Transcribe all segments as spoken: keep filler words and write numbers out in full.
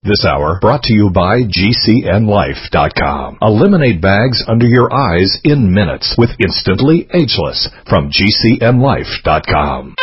This hour brought to you by G C N Life dot com. Eliminate bags under your eyes in minutes with Instantly Ageless from G C N Life dot com.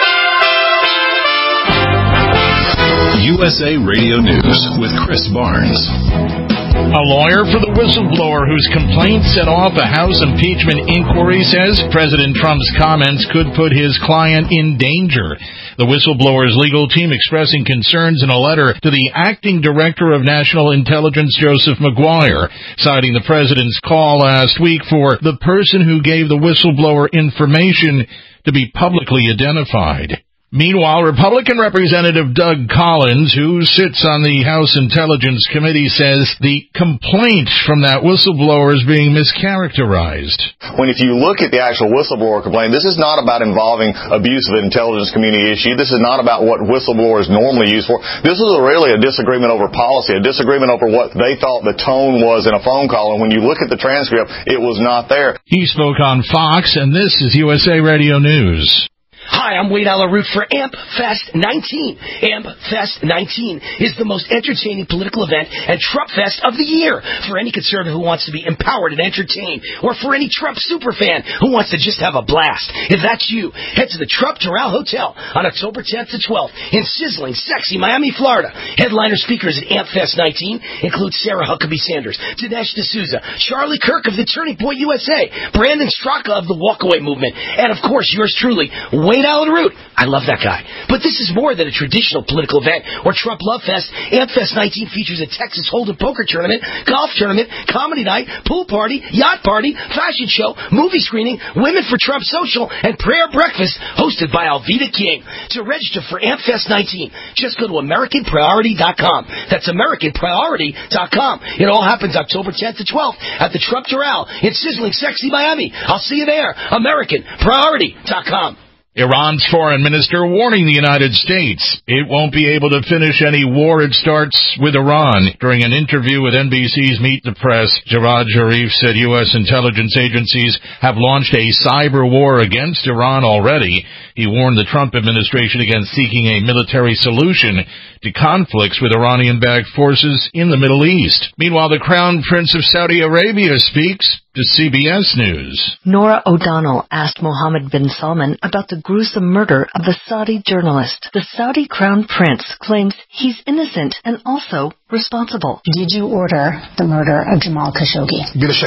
U S A Radio News with Chris Barnes. A lawyer for the whistleblower whose complaint set off a House impeachment inquiry says President Trump's comments could put his client in danger. The whistleblower's legal team expressing concerns in a letter to the acting director of National Intelligence, Joseph Maguire, citing the president's call last week for the person who gave the whistleblower information to be publicly identified. Meanwhile, Republican Representative Doug Collins, who sits on the House Intelligence Committee, says the complaint from that whistleblower is being mischaracterized. When if you look at the actual whistleblower complaint, this is not about involving abuse of an intelligence community issue. This is not about what whistleblowers normally use for. This is a really a disagreement over policy, a disagreement over what they thought the tone was in a phone call. And when you look at the transcript, it was not there. He spoke on Fox, and this is U S A Radio News. Hi, I'm Wade Alaroot for AMP Fest nineteen. AMP Fest nineteen is the most entertaining political event and Trump Fest of the year for any conservative who wants to be empowered and entertained, or for any Trump superfan who wants to just have a blast. If that's you, head to the Trump Doral Hotel on October tenth to twelfth in sizzling, sexy Miami, Florida. Headliner speakers at AMP Fest nineteen include Sarah Huckabee Sanders, Dinesh D'Souza, Charlie Kirk of the Turning Point U S A, Brandon Straka of the Walkaway Movement, and of course yours truly, Wade Alaroot. I love that guy. But this is more than a traditional political event or Trump Love Fest. AMP Fest nineteen features a Texas Hold'em poker tournament, golf tournament, comedy night, pool party, yacht party, fashion show, movie screening, Women for Trump social, and prayer breakfast hosted by Alveda King. To register for AMP Fest nineteen, just go to American Priority dot com. That's American Priority dot com. It all happens October tenth to twelfth at the Trump Doral in sizzling, sexy Miami. I'll see you there. American Priority dot com. Iran's foreign minister warning the United States it won't be able to finish any war it starts with Iran. During an interview with N B C's Meet the Press, Javad Zarif said U S intelligence agencies have launched a cyber war against Iran already. He warned the Trump administration against seeking a military solution to conflicts with Iranian-backed forces in the Middle East. Meanwhile, the Crown Prince of Saudi Arabia speaks to C B S News. Norah O'Donnell asked Mohammed bin Salman about the gruesome murder of the Saudi journalist. The Saudi Crown Prince claims he's innocent and also responsible. Did you order the murder of Jamal Khashoggi?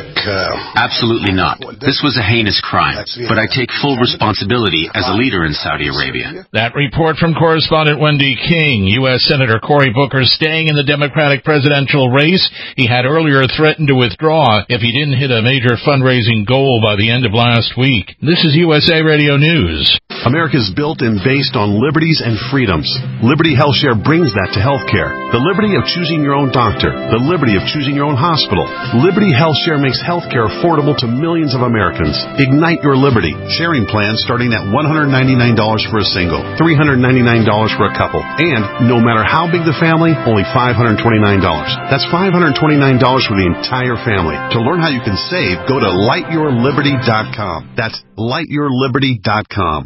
Absolutely not. This was a heinous crime, but I take full responsibility as a leader in Saudi Arabia. That report from correspondent Wendy King. U S Senator Cory Booker staying in the Democratic presidential race. He had earlier threatened to withdraw if he didn't hit a major fundraising goal by the end of last week. This is U S A Radio News. America is built and based on liberties and freedoms. Liberty HealthShare brings that to healthcare. The liberty of choosing your own doctor. The liberty of choosing your own hospital. Liberty HealthShare makes healthcare affordable to millions of Americans. Ignite your liberty. Sharing plans starting at one hundred ninety-nine dollars for a single, three hundred ninety-nine dollars for a couple, and no matter how big the family, only five hundred twenty-nine dollars. That's five hundred twenty-nine dollars for the entire family. To learn how you can save, go to light your liberty dot com. That's light your liberty dot com.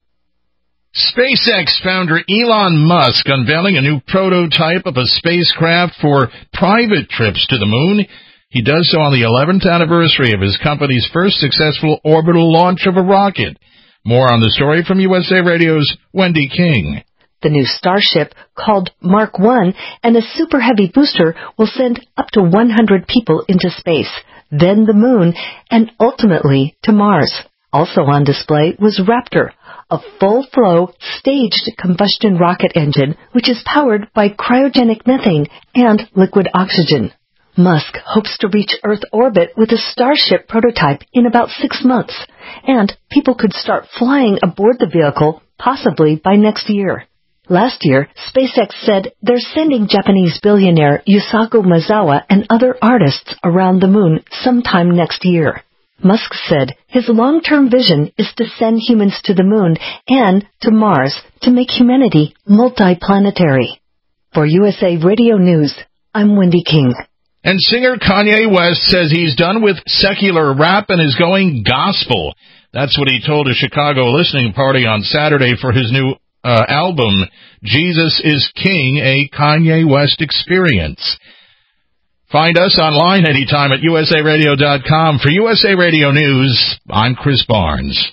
SpaceX founder Elon Musk unveiling a new prototype of a spacecraft for private trips to the moon. He does so on the eleventh anniversary of his company's first successful orbital launch of a rocket. More on the story from U S A Radio's Wendy King. The new Starship, called Mark one, and a Super Heavy booster will send up to one hundred people into space, then the moon, and ultimately to Mars. Also on display was Raptor, a full-flow, staged combustion rocket engine which is powered by cryogenic methane and liquid oxygen. Musk hopes to reach Earth orbit with a Starship prototype in about six months, and people could start flying aboard the vehicle possibly by next year. Last year, SpaceX said they're sending Japanese billionaire Yusaku Maezawa and other artists around the moon sometime next year. Musk said his long-term vision is to send humans to the moon and to Mars to make humanity multi-planetary. For U S A Radio News, I'm Wendy King. And singer Kanye West says he's done with secular rap and is going gospel. That's what he told a Chicago listening party on Saturday for his new uh, album, Jesus is King, a Kanye West experience. Find us online anytime at U S A radio dot com. For U S A Radio News, I'm Chris Barnes.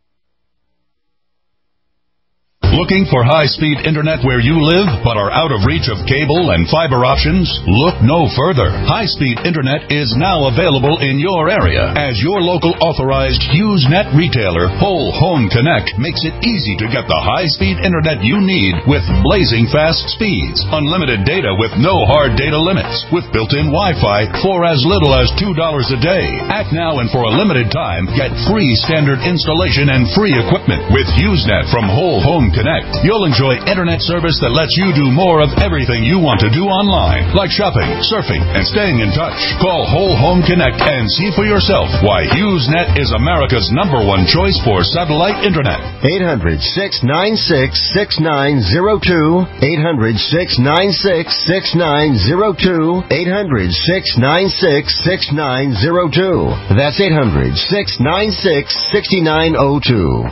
Looking for high-speed internet where you live but are out of reach of cable and fiber options? Look no further. High-speed internet is now available in your area as your local authorized HughesNet retailer, Whole Home Connect, makes it easy to get the high-speed internet you need with blazing fast speeds, unlimited data with no hard data limits, with built-in Wi-Fi for as little as two dollars a day. Act now and for a limited time, get free standard installation and free equipment with HughesNet from Whole Home Connect. You'll enjoy internet service that lets you do more of everything you want to do online, like shopping, surfing, and staying in touch. Call Whole Home Connect and see for yourself why HughesNet is America's number one choice for satellite internet. eight hundred, six nine six, six nine zero two. eight hundred, six nine six, six nine zero two. eight hundred, six nine six, six nine zero two. That's eight hundred, six nine six, six nine zero two.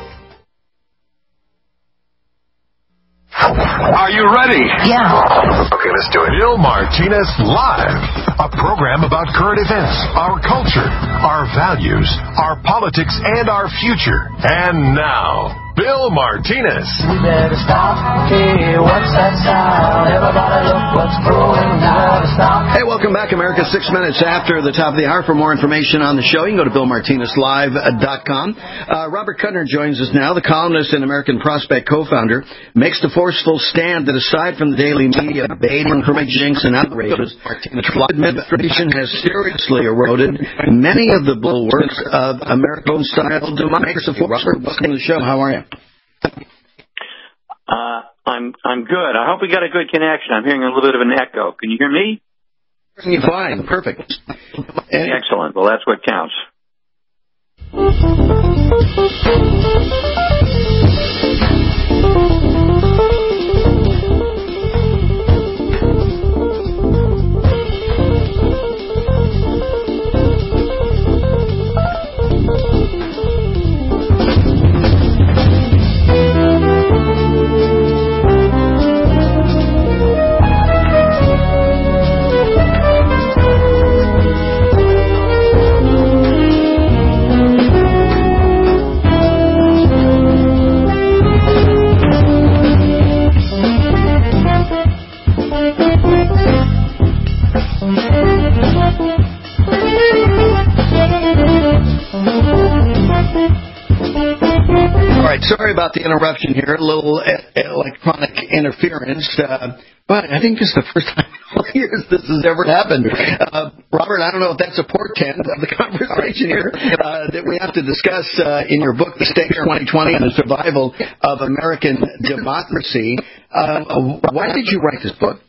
Are you ready? Yeah. Okay, let's do it. Bill Martinez Live, a program about current events, our culture, our values, our politics, and our future. And now, Bill Martinez. We better stop. Okay, what's that sound? Everybody look what's growing now. Stop. Hey, welcome back, America. Six minutes after the top of the hour. For more information on the show, you can go to Bill Martinez Live dot com. Uh, Robert Kuttner joins us now, the columnist and American Prospect co-founder, makes the forceful stand that aside from the daily media baiting from jinx and outrages, the Trump administration has seriously eroded many of the bulwarks of American-style democracy. Robert, welcome to the show. How are you? Uh, I'm I'm good. I hope we got a good connection. I'm hearing a little bit of an echo. Can you hear me? You're fine. Perfect. Excellent. Well, that's what counts. Sorry about the interruption here, a little electronic interference, uh, but I think this is the first time in all years this has ever happened. Uh, Robert, I don't know if that's a portent of the conversation here uh, that we have to discuss uh, in your book, The State twenty twenty and the Survival of American Democracy. Uh, why did you write this book?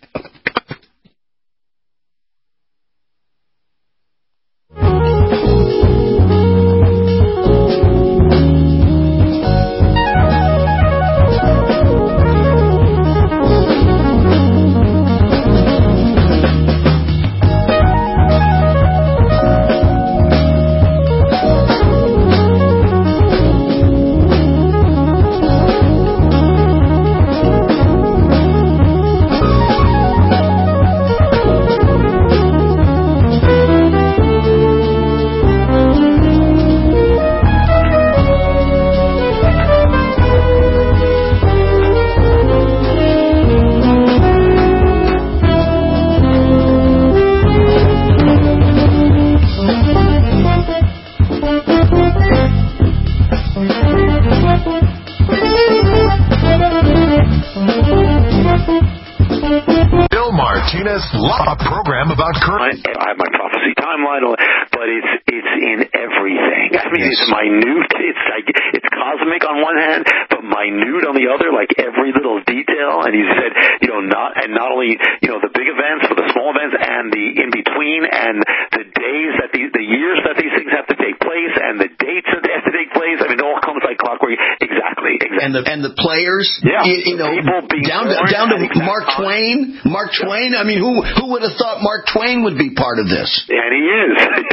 A program about current. I, I have my prophecy timeline, but it's it's in everything. I mean, yes. It's minute. It's like it's cosmic on one hand, but minute on the other. Like every little detail. And he said, you know, not and not only you know the big events, but the small events and the in between, and the days that the the years that these things have to take place, and the dates that they have to take place. I mean, it all comes like clockwork. Exactly. Exactly. And and the and the players. Yeah, you, you know, down to, down to Mark Twain. Mark Twain. I mean, who who would have thought Mark Twain would be part of this? And he is.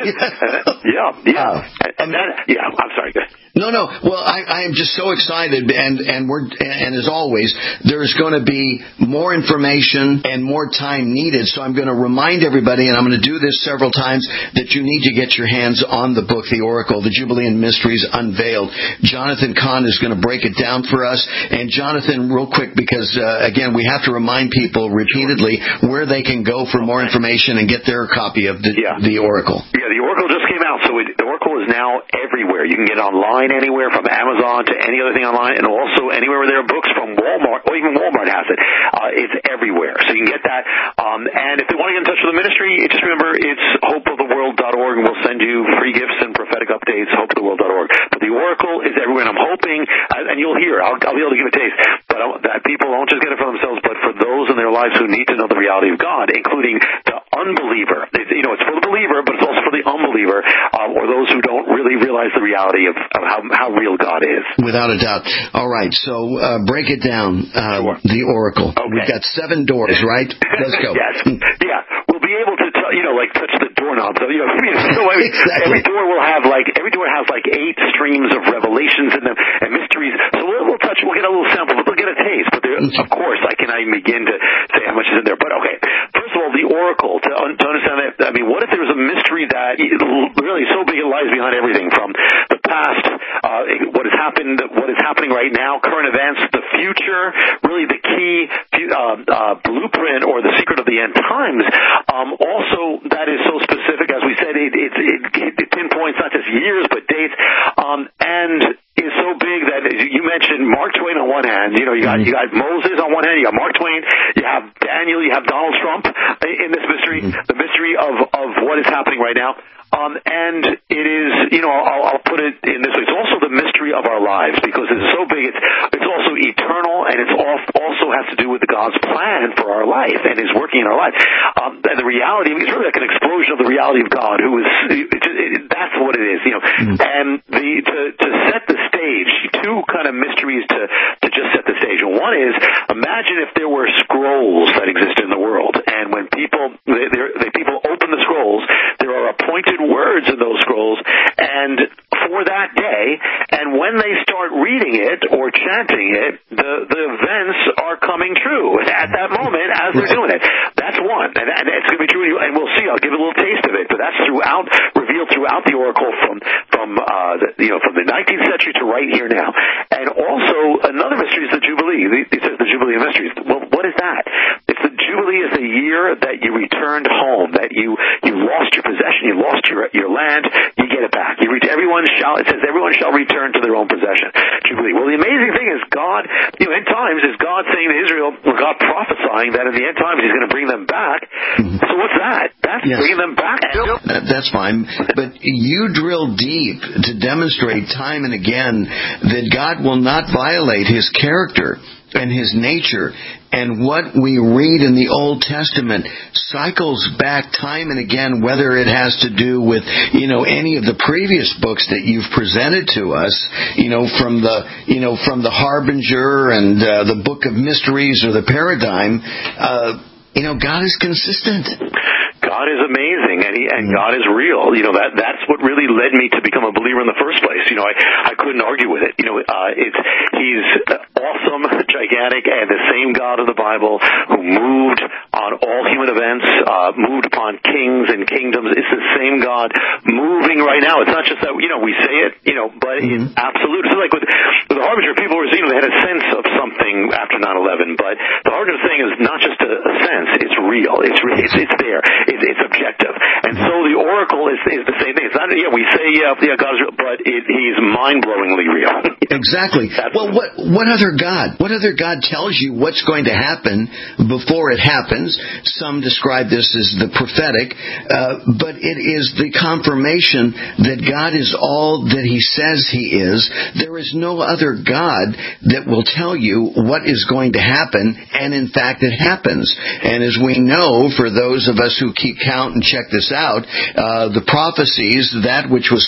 yeah, yeah. Uh, and that, yeah. I'm sorry. Go ahead. No, no. Well, I, I am just so excited, and and we're and as always, there's going to be more information and more time needed. So I'm going to remind everybody, and I'm going to do this several times, that you need to get your hands on the book, The Oracle, The Jubilean Mysteries Unveiled. Jonathan Cahn is going to break it down for us. And Jonathan, real quick, because uh, again, we have to remind people repeatedly where they can go for more information and get their copy of the yeah. the Oracle. Yeah, the Oracle just came out, so it, the Oracle is now everywhere. You can get it online anywhere, from Amazon to any other thing online, and also anywhere where there are books, from Walmart, or even Walmart has it. Uh, it's everywhere, so you can get that. Um, and if they want to get in touch with the ministry, just remember it's hope of the world dot org, and we'll send you free gifts and prophetic updates, hope of the world dot org. But the Oracle is everywhere, and I'm hoping, uh, and you'll hear, I'll, I'll be able to give a taste, but I, that people won't just get it for themselves, but for those in their lives who need to know the reality of God, including the unbeliever. It's, you know, it's for the believer, but it's also for the unbeliever, uh, or those who don't really realize the reality of, of how, how real God is. Without a doubt. All right, so uh, break it down, uh, sure. The Oracle. Okay. We've got seven doors, right? Let's go. Yes. Yeah. We'll be able to, t- you know, like touch the doorknob. So, you know, so every, exactly. every door will have like, every door has like eight streams of revelations in them and mysteries. So we'll, we'll touch, we'll get a little sample, we'll get a taste. But there, of course, I cannot even begin to say how much is in there. But okay, first of all, the Oracle, to, to understand that, I mean, what if there was a mystery that really so big it lies behind everything from the past, uh, what has happened, what is happening right now, current events, the future, really the key uh, uh, blueprint or the secret of the end times. Um, also, that is so specific, as we said, it, it, it, it pinpoints not just years but dates, um, and is so big that you mentioned Mark Twain on one hand. You know, you got you got Moses on one hand, you got Mark Twain, you have Daniel, you have Donald Trump in this mystery, the mystery of of what is happening right now. Um, and it is, you know, I'll, I'll put it in this way. It's also the mystery of our lives, because it's so big. It's, it's also eternal, and it's also has to do with God's plan for our life and His working in our life. Um, and the reality, I mean, it's really like an explosion of the reality of God, who is, it, it, it, that's what it is, you know. Mm-hmm. And the, to, to set the stage, two kind of mysteries to, to just set the stage. And one is, imagine if there were scrolls that existed in the world, and when people, they, they, people open the scrolls, there are appointed words in those scrolls, and for that day, and when they start reading it or chanting it, the, the events are coming true at that moment as they're doing it. That's one, and, and it's going to be true, and we'll see. I'll give a little taste of it, but that's throughout, revealed throughout the Oracle from from uh, the, you know from the nineteenth century to right here now. And also another mystery is the Jubilee. It says the Jubilee of Mysteries. Well, what is that? It's the Jubilee is the year that you returned home, that you you lost your possession, you lost your your land, you get it back. You re- everyone shall it says everyone shall return to their own possession. Jubilee. Well, the amazing thing is God, you know, in times is God saying to Israel, or God prophesying that in the end times He's going to bring them back. Mm-hmm. So what's that? That's yes. bringing them back. That, that's fine. But you drill deep to demonstrate time and again that God will not violate His character and His nature. And what we read in the Old Testament cycles back time and again, whether it has to do with, you know, any of the previous books that you've presented to us, you know, from the, you know, from the Harbinger and uh, the Book of Mysteries or the Paradigm, uh, you know, God is consistent. God is amazing, and he, and God is real. You know, that that's what really led me to become a believer in the first place. You know, I, I couldn't argue with it. You know, uh, it's He's awesome, gigantic, and the same God of the Bible who moved on all human events, uh, moved upon kings and kingdoms. It's the same God moving right now. It's not just that, you know, we say it, you know, but mm-hmm. it's absolute. It's like with, with the Harbinger, people were, you know, they had a sense of something after nine eleven, but the Harbinger thing is not just a, a sense. It's real. It's it's, it's there. It's, it's objective. And so the Oracle is, is the same thing. It's not, yeah, we say, yeah, yeah God's real, but it, He's mind-blowingly real. Exactly. That's well, what what other God? What other God tells you what's going to happen before it happens? Some describe this as the prophetic, uh, but it is the confirmation that God is all that He says He is. There is no other God that will tell you what is going to happen, and in fact it happens. And as we know, for those of us who keep count and check this out, uh, the prophecies, that which was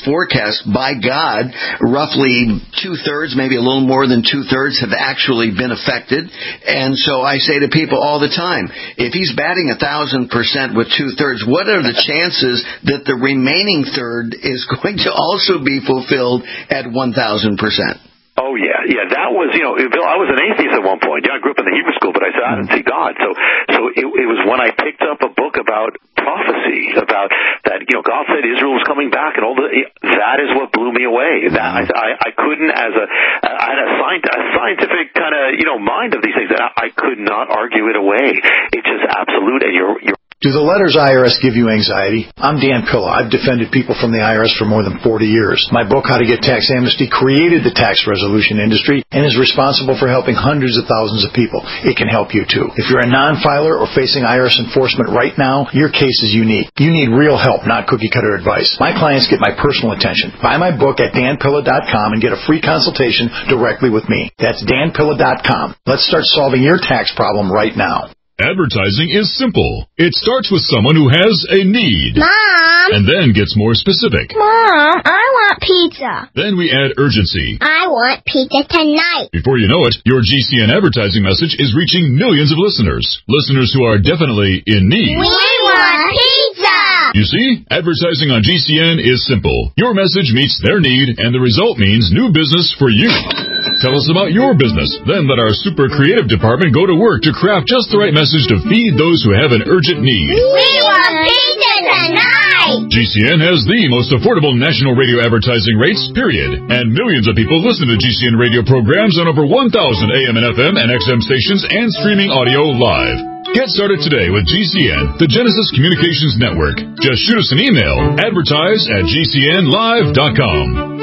forecast by God, roughly two-thirds, maybe a little more than two-thirds, have actually been affected. And so I say to people all the time, if he's batting a thousand percent with two-thirds, what are the chances that the remaining third is going to also be fulfilled at one thousand percent? Oh, yeah, yeah, that was, you know, Bill, I was an atheist at one point. Yeah, I grew up in the Hebrew school, but I said I didn't see God. So, so it, it was when I picked up a book about prophecy, about that, you know, God said Israel was coming back, and all the, that is what blew me away. That I, I, I couldn't, as a, I had a, scient, a scientific kind of, you know, mind of these things, and I, I could not argue it away. It's just absolute, and you're, you're Do the letters I R S give you anxiety? I'm Dan Pilla. I've defended people from the I R S for more than forty years. My book, How to Get Tax Amnesty, created the tax resolution industry and is responsible for helping hundreds of thousands of people. It can help you too. If you're a non-filer or facing I R S enforcement right now, your case is unique. You need real help, not cookie-cutter advice. My clients get my personal attention. Buy my book at dan pilla dot com and get a free consultation directly with me. That's dan pilla dot com. Let's start solving your tax problem right now. Advertising is simple. It starts with someone who has a need. Mom! And then gets more specific. Mom, I want pizza. Then we add urgency. I want pizza tonight. Before you know it, your G C N advertising message is reaching millions of listeners. Listeners who are definitely in need. We want pizza! You see, advertising on G C N is simple. Your message meets their need, and the result means new business for you. Tell us about your business. Then let our super creative department go to work to craft just the right message to feed those who have an urgent need. We want pizza tonight! G C N has the most affordable national radio advertising rates, period. And millions of people listen to G C N radio programs on over one thousand A M and F M and X M stations and streaming audio live. Get started today with G C N, the Genesis Communications Network. Just shoot us an email, advertise at g c n live dot com.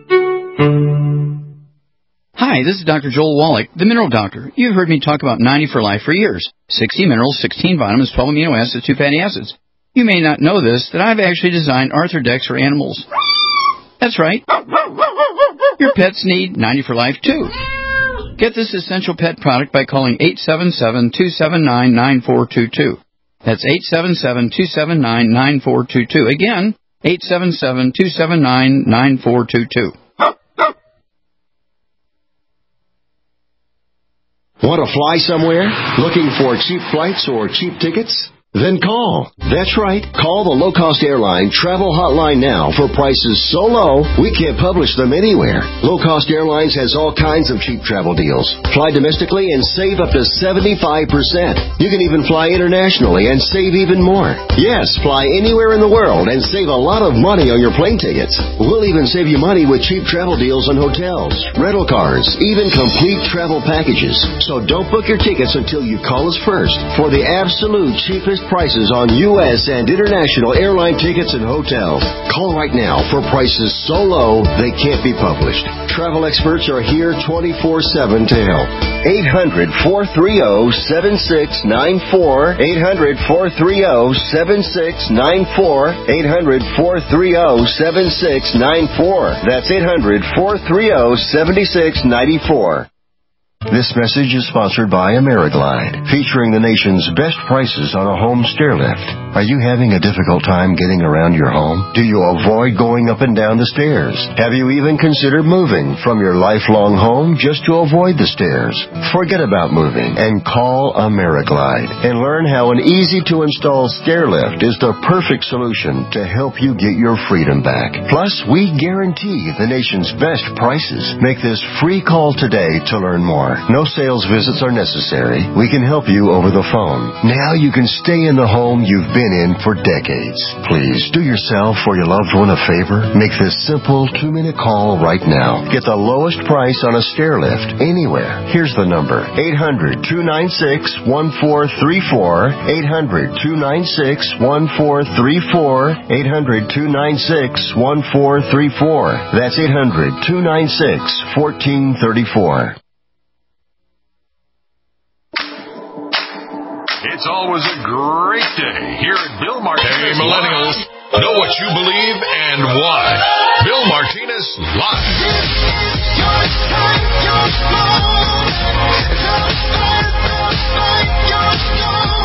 Hi, this is Doctor Joel Wallach, the Mineral Doctor. You've heard me talk about ninety for Life for years. sixty minerals, sixteen vitamins, twelve amino acids, two fatty acids. You may not know this, that I've actually designed Arthrodex for animals. That's right. Your pets need ninety for Life, too. Get this essential pet product by calling eight seven seven, two seven nine, nine four two two. That's eight seven seven, two seven nine, nine four two two. Again, eight seven seven, two seven nine, nine four two two. Want to fly somewhere? Looking for cheap flights or cheap tickets? Then call. That's right. Call the low-cost airline travel hotline now for prices so low we can't publish them anywhere. Low-cost airlines has all kinds of cheap travel deals. Fly domestically and save up to seventy-five percent. You can even fly internationally and save even more. Yes, fly anywhere in the world and save a lot of money on your plane tickets. We'll even save you money with cheap travel deals on hotels, rental cars, even complete travel packages. So don't book your tickets until you call us first for the absolute cheapest prices on U S and international airline tickets and hotels. Call right now for prices so low they can't be published. Travel experts are here twenty-four seven to help. eight hundred, four three zero, seven six nine four. eight hundred, four three zero, seven six nine four. eight hundred, four three zero, seven six nine four. That's eight hundred, four three zero, seven six nine four. This message is sponsored by Ameriglide, featuring the nation's best prices on a home stair lift. Are you having a difficult time getting around your home? Do you avoid going up and down the stairs? Have you even considered moving from your lifelong home just to avoid the stairs? Forget about moving and call Ameriglide and learn how an easy-to-install stair lift is the perfect solution to help you get your freedom back. Plus, we guarantee the nation's best prices. Make this free call today to learn more. No sales visits are necessary. We can help you over the phone. Now you can stay in the home you've been in for decades. Please do yourself or your loved one a favor. Make this simple two-minute call right now. Get the lowest price on a stair lift anywhere. Here's the number. eight hundred, two nine six, one four three four. eight hundred, two nine six, one four three four. eight hundred, two nine six, one four three four. That's eight hundred, two nine six, one four three four. It's always a great day here at Bill Martinez. Hey, millennials, know what you believe and why. Bill Martinez Live.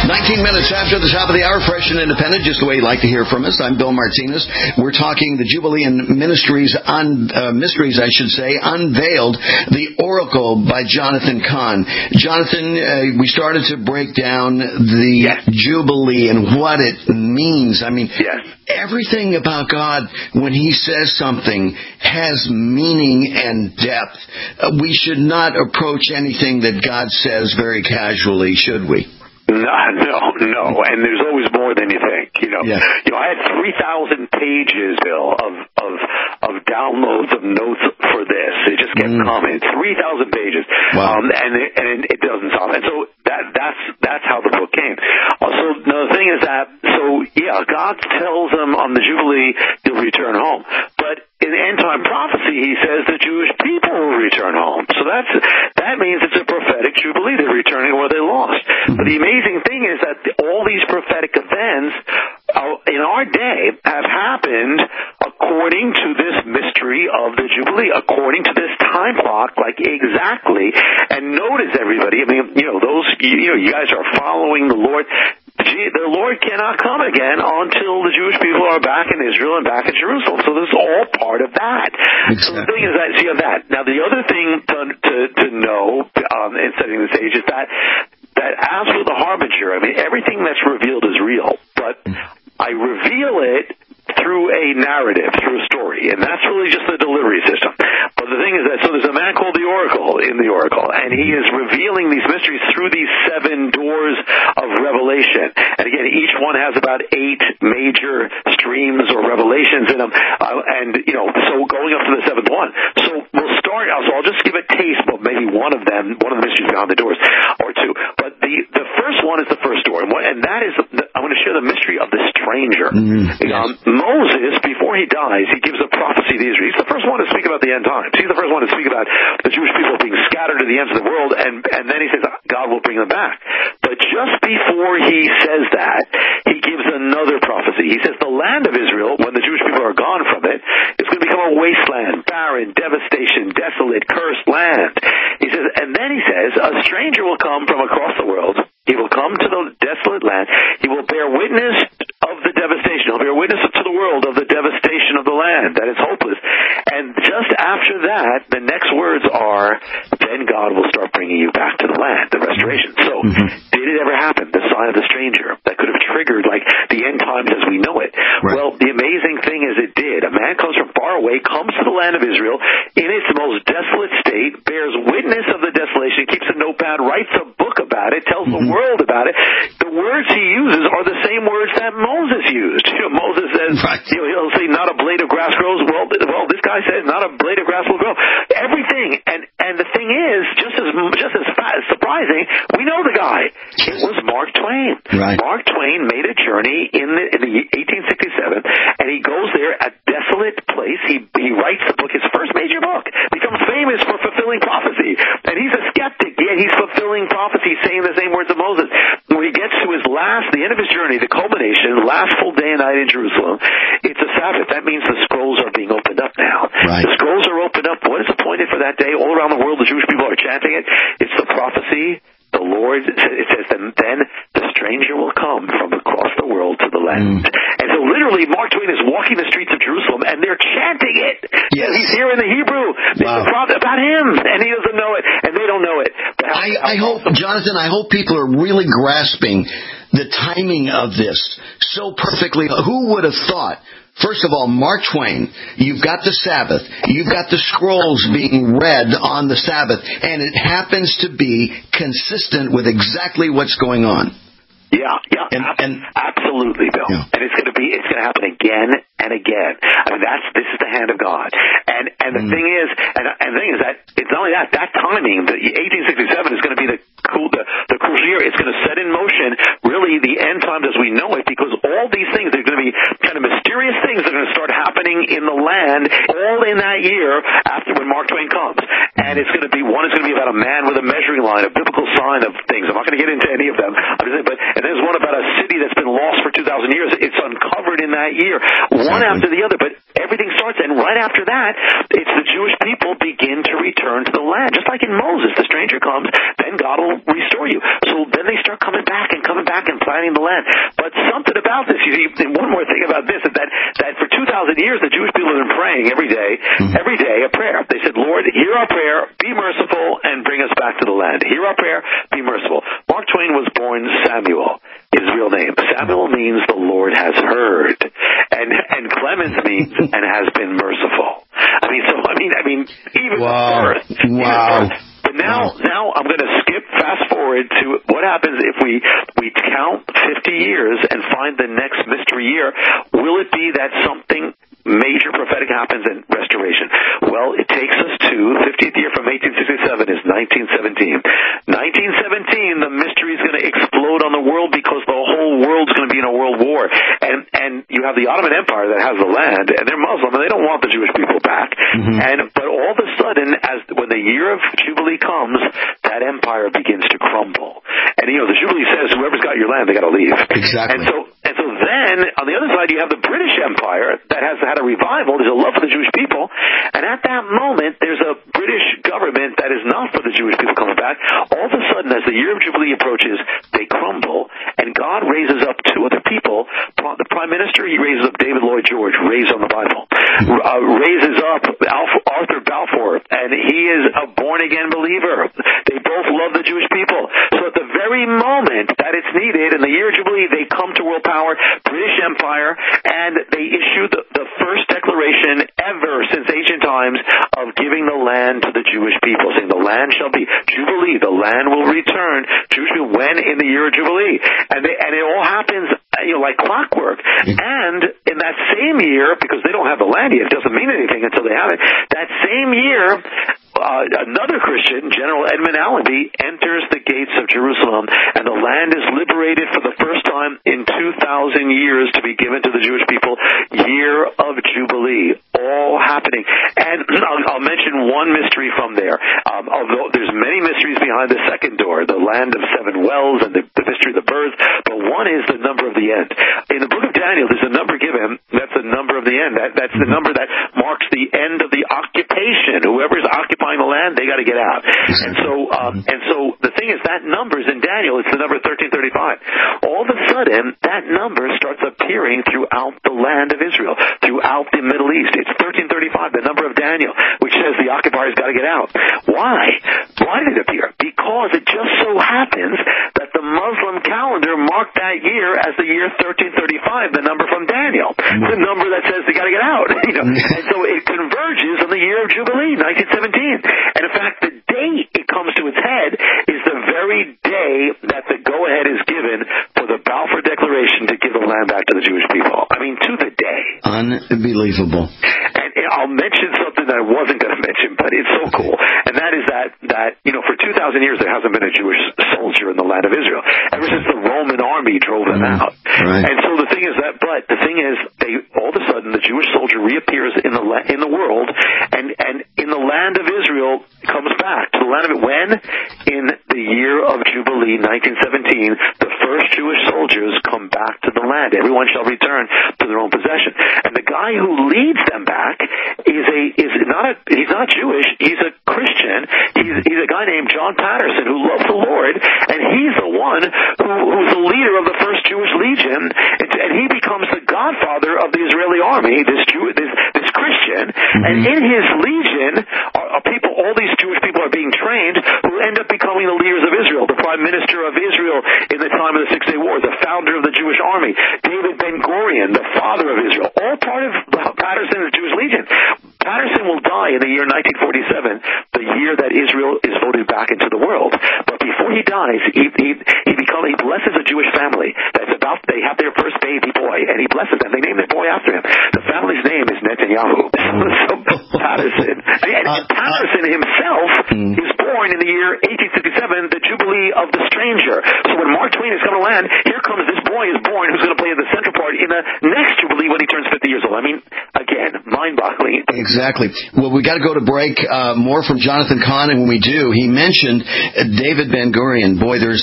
nineteen minutes after the top of the hour, fresh and independent, just the way you like to hear from us. I'm Bill Martinez. We're talking the Jubilean Ministries, un, uh, Mysteries, I should say, Unveiled, the Oracle by Jonathan Cahn. Jonathan, uh, we started to break down the yes. Jubilee and what it means. I mean, yes. everything about God, when He says something, has meaning and depth. Uh, we should not approach anything that God says very casually, should we? No, no, no, and there's always more than you think. You know, yeah. you know, I had three thousand pages, Bill, of of of downloads of notes for this. It just kept mm. coming. Three thousand pages, wow. um, and it, and it doesn't stop. And so that that's that's how the book came. Also, no, the thing is that so yeah, God tells them on the Jubilee you'll return home, but in end time prophecy, He says the Jewish people will return home. So that's that means it's a prophetic Jubilee. They're returning where they lost. But the amazing thing is that all these prophetic events uh, in our day have happened according to this mystery of the Jubilee, according to this time clock, like exactly. And notice, everybody, I mean, you know, those, you know, you guys are following the Lord. The Lord cannot come again until the Jewish people are back in Israel and back in Jerusalem. So this is all part of that. Exactly. So the thing is that, so you have that. Now the other thing to, to, to know um, in setting the stage is that that as with the Harbinger, I mean, everything that's revealed is real, but I reveal it through a narrative, through a story, and that's really just the delivery system. But the thing is that, so there's a man called the Oracle in the Oracle, and he is revealing these mysteries through these seven doors of revelation. And again, each one has about eight major streams or revelations in them, uh, and, you know, so going up to the seventh one. So we'll start, so I'll just give a taste of maybe one of them, one of the mysteries behind the doors, or two. But the, the first one is the first door, and, what, and that is, the, I'm going to share the mystery of the stranger. Mm, yes. um, Moses, before he dies, he gives a prophecy to Israel. He's the first one to speak about the end times. He's the first one to speak about the Jewish people being scattered to the ends of the world, and, and then he says God will bring them back. But just before he says that, he gives another prophecy. He says the land of Israel, when the Jewish people are gone from it, is going to become a wasteland, barren, devastation, desolate, cursed land. He says, and then he says, a stranger will come from across the world. He will come to the desolate land. He will bear witness of the devastation. He'll bear witness to the world of the devastation of the land, that it's hopeless. And just after that, the next words are, then God will start bringing you back to the land, the restoration. So, mm-hmm. did it ever happen? The sign of the stranger that could have triggered, like, the end times as we know it. Right. Well, the amazing thing is it did. A man comes from far away, comes to the land of Israel in its most desolate state, bears witness of the desolation, keeps a notepad, writes a book about it, tells mm-hmm. the world about it. The words he uses are the same words that Moses used. You know, Moses says, right. you know, he'll say, not a blade of grass grows. Well, well, this guy says, not a blade of grass will grow. Everything. And and the thing is, just as just as surprising, we know the guy. It was Mark Twain. Right. Mark Twain made a journey in the, in the eighteen sixty-seven, and he goes there, a desolate place. He he writes the book, his first major book, becomes famous for fulfilling prophecy. And he's a skeptic, yet he's fulfilling prophecy, saying the same words of Moses. When he gets to his last, the end of his journey, the culmination, last full day and night in Jerusalem, it's a Sabbath. That means the scrolls are being opened up now. Right. The scrolls are opened up. What is appointed for that day? All around the world, the Jewish people are chanting it. It's the prophecy. The Lord, it says, then, then the stranger will come from across the world to the land. Mm. And so literally, Mark Twain is walking the streets of Jerusalem, and they're chanting it. Yes. He's here in the Hebrew. Wow. It's about him, and he doesn't know it, and they don't know it. But how, I, how I hope, awesome. Jonathan, I hope people are really grasping the timing of this so perfectly. Who would have thought? First of all, Mark Twain, you've got the Sabbath, you've got the scrolls being read on the Sabbath, and it happens to be consistent with exactly what's going on. Yeah, yeah, and, ab- and, absolutely, Bill. Yeah. And it's going to be, it's going to happen again and again. I mean, that's this is the hand of God. And and the mm. thing is, and, and the thing is that it's not only that that timing, the eighteen sixty-seven is going to be the cool, the, the crucial year. It's going to set in motion really the end times as we know it, because all these things are going to be kind of mysterious things that are going to start happening in the land all in that year after when Mark Twain comes. And it's going to be one is going to be about a man with a measuring line, a biblical sign of things. I'm not going to get into any of them. I'm just saying, but and there's one about a city that's been lost for two thousand years. It's uncovered in that year, exactly. One after the other. But everything starts, and right after that, it's the Jewish people begin to return to the land. Just like in Moses, the stranger comes, then God will restore you. So then they start coming back and coming back and planting the land. But something about this, you see, one more thing about this, is that, that for two thousand years, the Jewish people have been praying every day, mm-hmm. every day a prayer. They said, Lord, hear our prayer, be merciful, and bring us back to the land. Hear our prayer, be merciful. Mark Twain was born Samuel, his real name. Samuel means the Lord has heard. And and Clemens means and has been merciful. I mean, so, I mean, I mean, even wow. the birth. Wow. Birth. But now, wow. now I'm going to skip, fast forward to what happens if we, we count fifty years and find the next mystery year. Will it be that something major prophetic happens in restoration? Well, it takes us to fiftieth year from eighteen sixty-seven is nineteen seventeen. nineteen seventeen, the mystery is going to explode on the world because the whole world's going to be in a world war. And and you have the Ottoman Empire that has the land, and they're Muslim, and they don't want the Jewish people back. Mm-hmm. And but all of a sudden, as when the year of Jubilee comes, that empire begins to crumble. And you know, the Jubilee says, whoever's got your land, they got to leave. Exactly. And so and so then on the other side, you have the British Empire that has had a revival. There's a love for the Jewish people, and at that moment, there's a British government that is not for the Jewish people coming back. All of a sudden, as the year of Jubilee approaches, they crumble, and God raises up two other people. The Prime Minister, he raises up David Lloyd George, raised on the Bible, uh, raises up Alf- Arthur Balfour, and he is a born-again believer. They both love the Jewish people. So at the very moment that it's needed, in the year of Jubilee, they come to world power, British Empire, and they issue the, the first declaration ever since ancient times of giving the land to the Jewish people, saying the land shall be Jubilee, the land will return. Jewish people, when in the year of Jubilee, and they, and it all happens, you know, like clockwork. And in that same year, because they don't have the land yet, it doesn't mean anything until they have it. That same year, uh, another Christian, General Edmund Allenby, enters the gates of Jerusalem, and the land is liberated for the first time in two thousand years to be given to the Jewish people. Year of Jubilee, all happening. And I'll, I'll mention one mystery from there. Um, although there's many mysteries behind the second door, the land of seven wells and the, the mystery of the birth, but one is the number of the end. In the book of Daniel, there's a number given. That's the number of the end. That, that's the number that marks the end of the occupation. Whoever's occupying the land, they got to get out. And so, um, and so the thing is, that number is in Daniel. It's the number thirteen thirty-five. All of a sudden, that number starts appearing throughout the land of Israel, throughout the Middle East. It's thirteen thirty-five, the number of Daniel, which says the occupiers got to get out. Why? Why did it appear? Because it just so happens that the Muslim calendar marked that year as the year thirteen thirty-five, the number from Daniel, the number that says they got to get out. You know, and so it converges on the year of Jubilee, nineteen seventeen. And in fact, the date it comes to its head is the very day that the go-ahead is given for the Balfour Declaration to give the land back to the Jewish people. I mean, to the day. Unbelievable. And, and I'll mention something that I wasn't going to mention, but it's so cool. And that is that, that, you know, for two thousand years there hasn't been a Jewish soldier in the land of Israel, ever since the Roman army drove them mm, out. Right. And so the thing is that, but the thing is, they all of a sudden the Jewish soldier reappears in the la- in the world, and, and in the land of Israel comes back to the land of it. When? In the year of Jubilee, nineteen seventeen, the first Jewish soldiers come back to the land. Everyone shall return to their own possession. And the guy who leads them back is a is not a he's not Jewish. He's a Christian. He's he's a guy named John Patterson who loves the Lord, and he's the one who, who's the leader of the first Jewish Legion, and, and he becomes the godfather of the Israeli army. This Jew, this this Christian, mm-hmm. and in his legion are, are people. All these Jewish people are being trained who end up becoming the leaders of Israel, the prime minister of Israel in the time of the Six Day War, the founder of the Jewish army, David Ben Gurion, the father of Israel, all part of Patterson's Jewish Legion. Patterson will die in the year nineteen forty-seven, the year that Israel is voted back into the world. But before he dies, he he he, become, he blesses a Jewish family. That's about they have their first baby boy, and he blesses them. They name their boy after him. The family's name is Netanyahu. so Patterson, and, and Patterson himself is born in the year eighteen sixty-seven, the Jubilee of the Stranger. So when Mark Twain is coming to land, here comes this boy is born who's going to play the central part in the next Jubilee when he turns fifty years old. I mean, again, mind-boggling. Exactly. Well, we got to go to break. Uh, more from Jonathan Cahn, and when we do, he mentioned uh, David Ben Gurion. Boy, there's lots.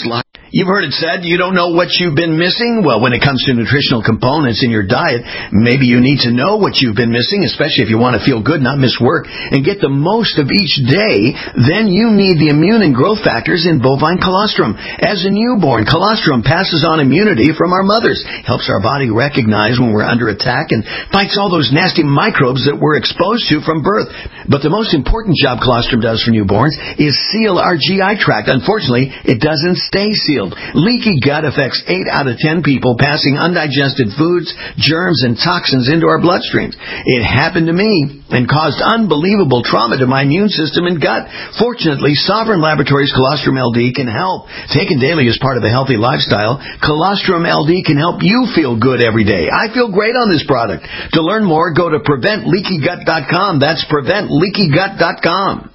You've heard it said, you don't know what you've been missing? Well, when it comes to nutritional components in your diet, maybe you need to know what you've been missing, especially if you want to feel good, not miss work, and get the most of each day. Then you need the immune and growth factors in bovine colostrum. As a newborn, colostrum passes on immunity from our mothers, helps our body recognize when we're under attack, and fights all those nasty microbes that we're exposed to from birth. But the most important job colostrum does for newborns is seal our G I tract. Unfortunately, it doesn't stay sealed. Leaky gut affects eight out of ten people, passing undigested foods, germs, and toxins into our bloodstreams. It happened to me and caused unbelievable trauma to my immune system and gut. Fortunately, Sovereign Laboratories Colostrum L D can help. Taken daily as part of a healthy lifestyle, Colostrum L D can help you feel good every day. I feel great on this product. To learn more, go to prevent leaky gut dot com. That's prevent leaky gut dot com.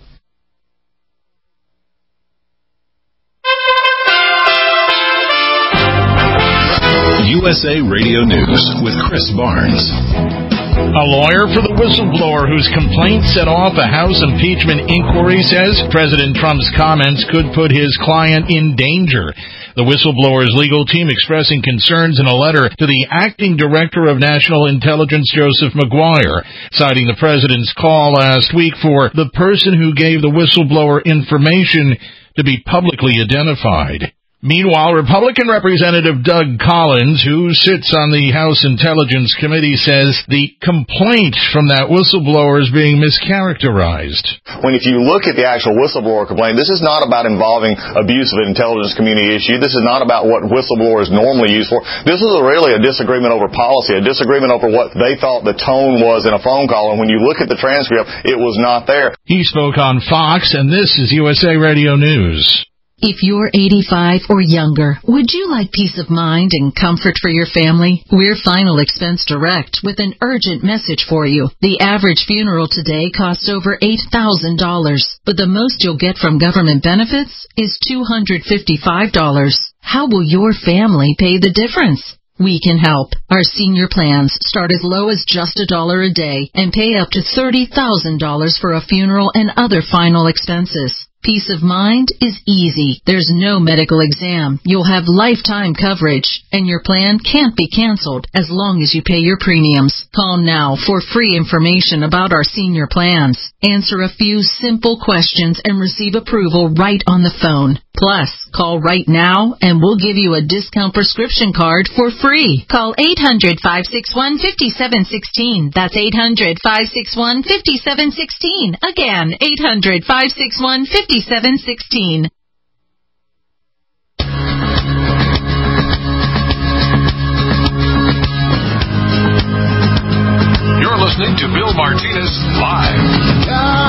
U S A Radio News with Chris Barnes. A lawyer for the whistleblower whose complaint set off a House impeachment inquiry says President Trump's comments could put his client in danger. The whistleblower's legal team expressing concerns in a letter to the acting director of National Intelligence, Joseph Maguire, citing the president's call last week for the person who gave the whistleblower information to be publicly identified. Meanwhile, Republican Representative Doug Collins, who sits on the House Intelligence Committee, says the complaint from that whistleblower is being mischaracterized. When if you look at the actual whistleblower complaint, this is not about involving abuse of an intelligence community issue. This is not about what whistleblowers normally use for. This is a really a disagreement over policy, a disagreement over what they thought the tone was in a phone call. And when you look at the transcript, it was not there. He spoke on Fox, and this is U S A Radio News. If you're eighty-five or younger, would you like peace of mind and comfort for your family? We're Final Expense Direct with an urgent message for you. The average funeral today costs over eight thousand dollars, but the most you'll get from government benefits is two hundred fifty-five dollars. How will your family pay the difference? We can help. Our senior plans start as low as just a dollar a day and pay up to thirty thousand dollars for a funeral and other final expenses. Peace of mind is easy. There's no medical exam. You'll have lifetime coverage, and your plan can't be canceled as long as you pay your premiums. Call now for free information about our senior plans. Answer a few simple questions and receive approval right on the phone. Plus, call right now and we'll give you a discount prescription card for free. Call eight hundred, five six one, five seven one six. That's eight hundred, five six one, five seven one six. Again, eight hundred, five six one, five seven one six. You're listening to Bill Martinez Live.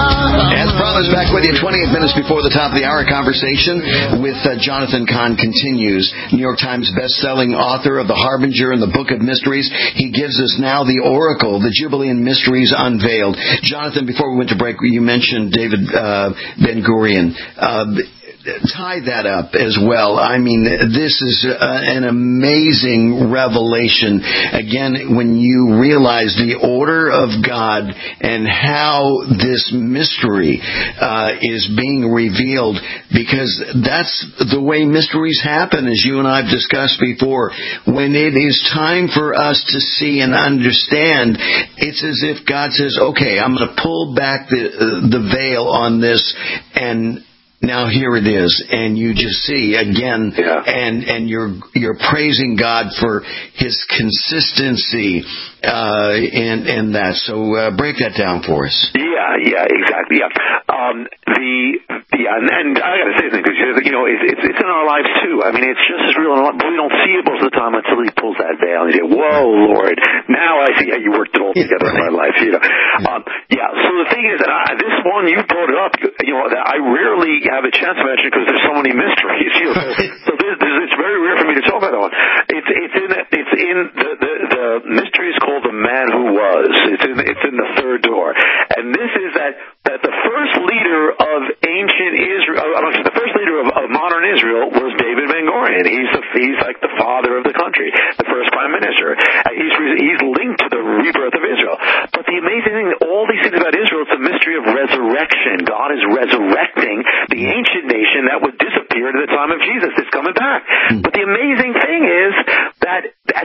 As promised, back with you twenty-eight minutes before the top of the hour. Conversation with uh, Jonathan Cahn continues. New York Times best-selling author of The Harbinger and the Book of Mysteries. He gives us now the Oracle, the Jubilean Mysteries Unveiled. Jonathan, before we went to break, you mentioned David uh, Ben-Gurion. Uh, tie that up as well. I mean, this is uh, an amazing revelation. Again, when you realize the order of God and how this mystery uh, is being revealed, because that's the way mysteries happen, as you and I have discussed before. When it is time for us to see and understand, it's as if God says, okay, I'm going to pull back the, uh, the veil on this, and now here it is, and you just see again, yeah. and and you're you're praising God for His consistency uh, and and that. So uh, break that down for us. Yeah, yeah, exactly. Yeah, um, the yeah, and, and I got to say something because you know it's, it's it's in our lives too. I mean, it's just as real, but we don't see it most of the time until He pulls that veil and you say, "Whoa, Lord!" Now I see how you worked it all together in my life. You know, um, yeah. So the thing is that I, this one you brought it up. You know, that I rarely have a chance to mention because there's so many mysteries. You know, so, so this, this, it's very rare for me to talk about that one. It's it's in it's in the the, the mystery is called The Man Who Was. It's in it's in the third door, and this is that that the first leader of ancient Israel, uh, the first leader of, of modern Israel was David Ben-Gurion. He's the he's like the father of the country, the first prime minister. Uh, he's he's linked to the rebirth of Israel. But the amazing thing, all these things about Israel, it's a mystery of resurrection. God is resurrecting the ancient nation that would disappear at the time of Jesus. It's coming back.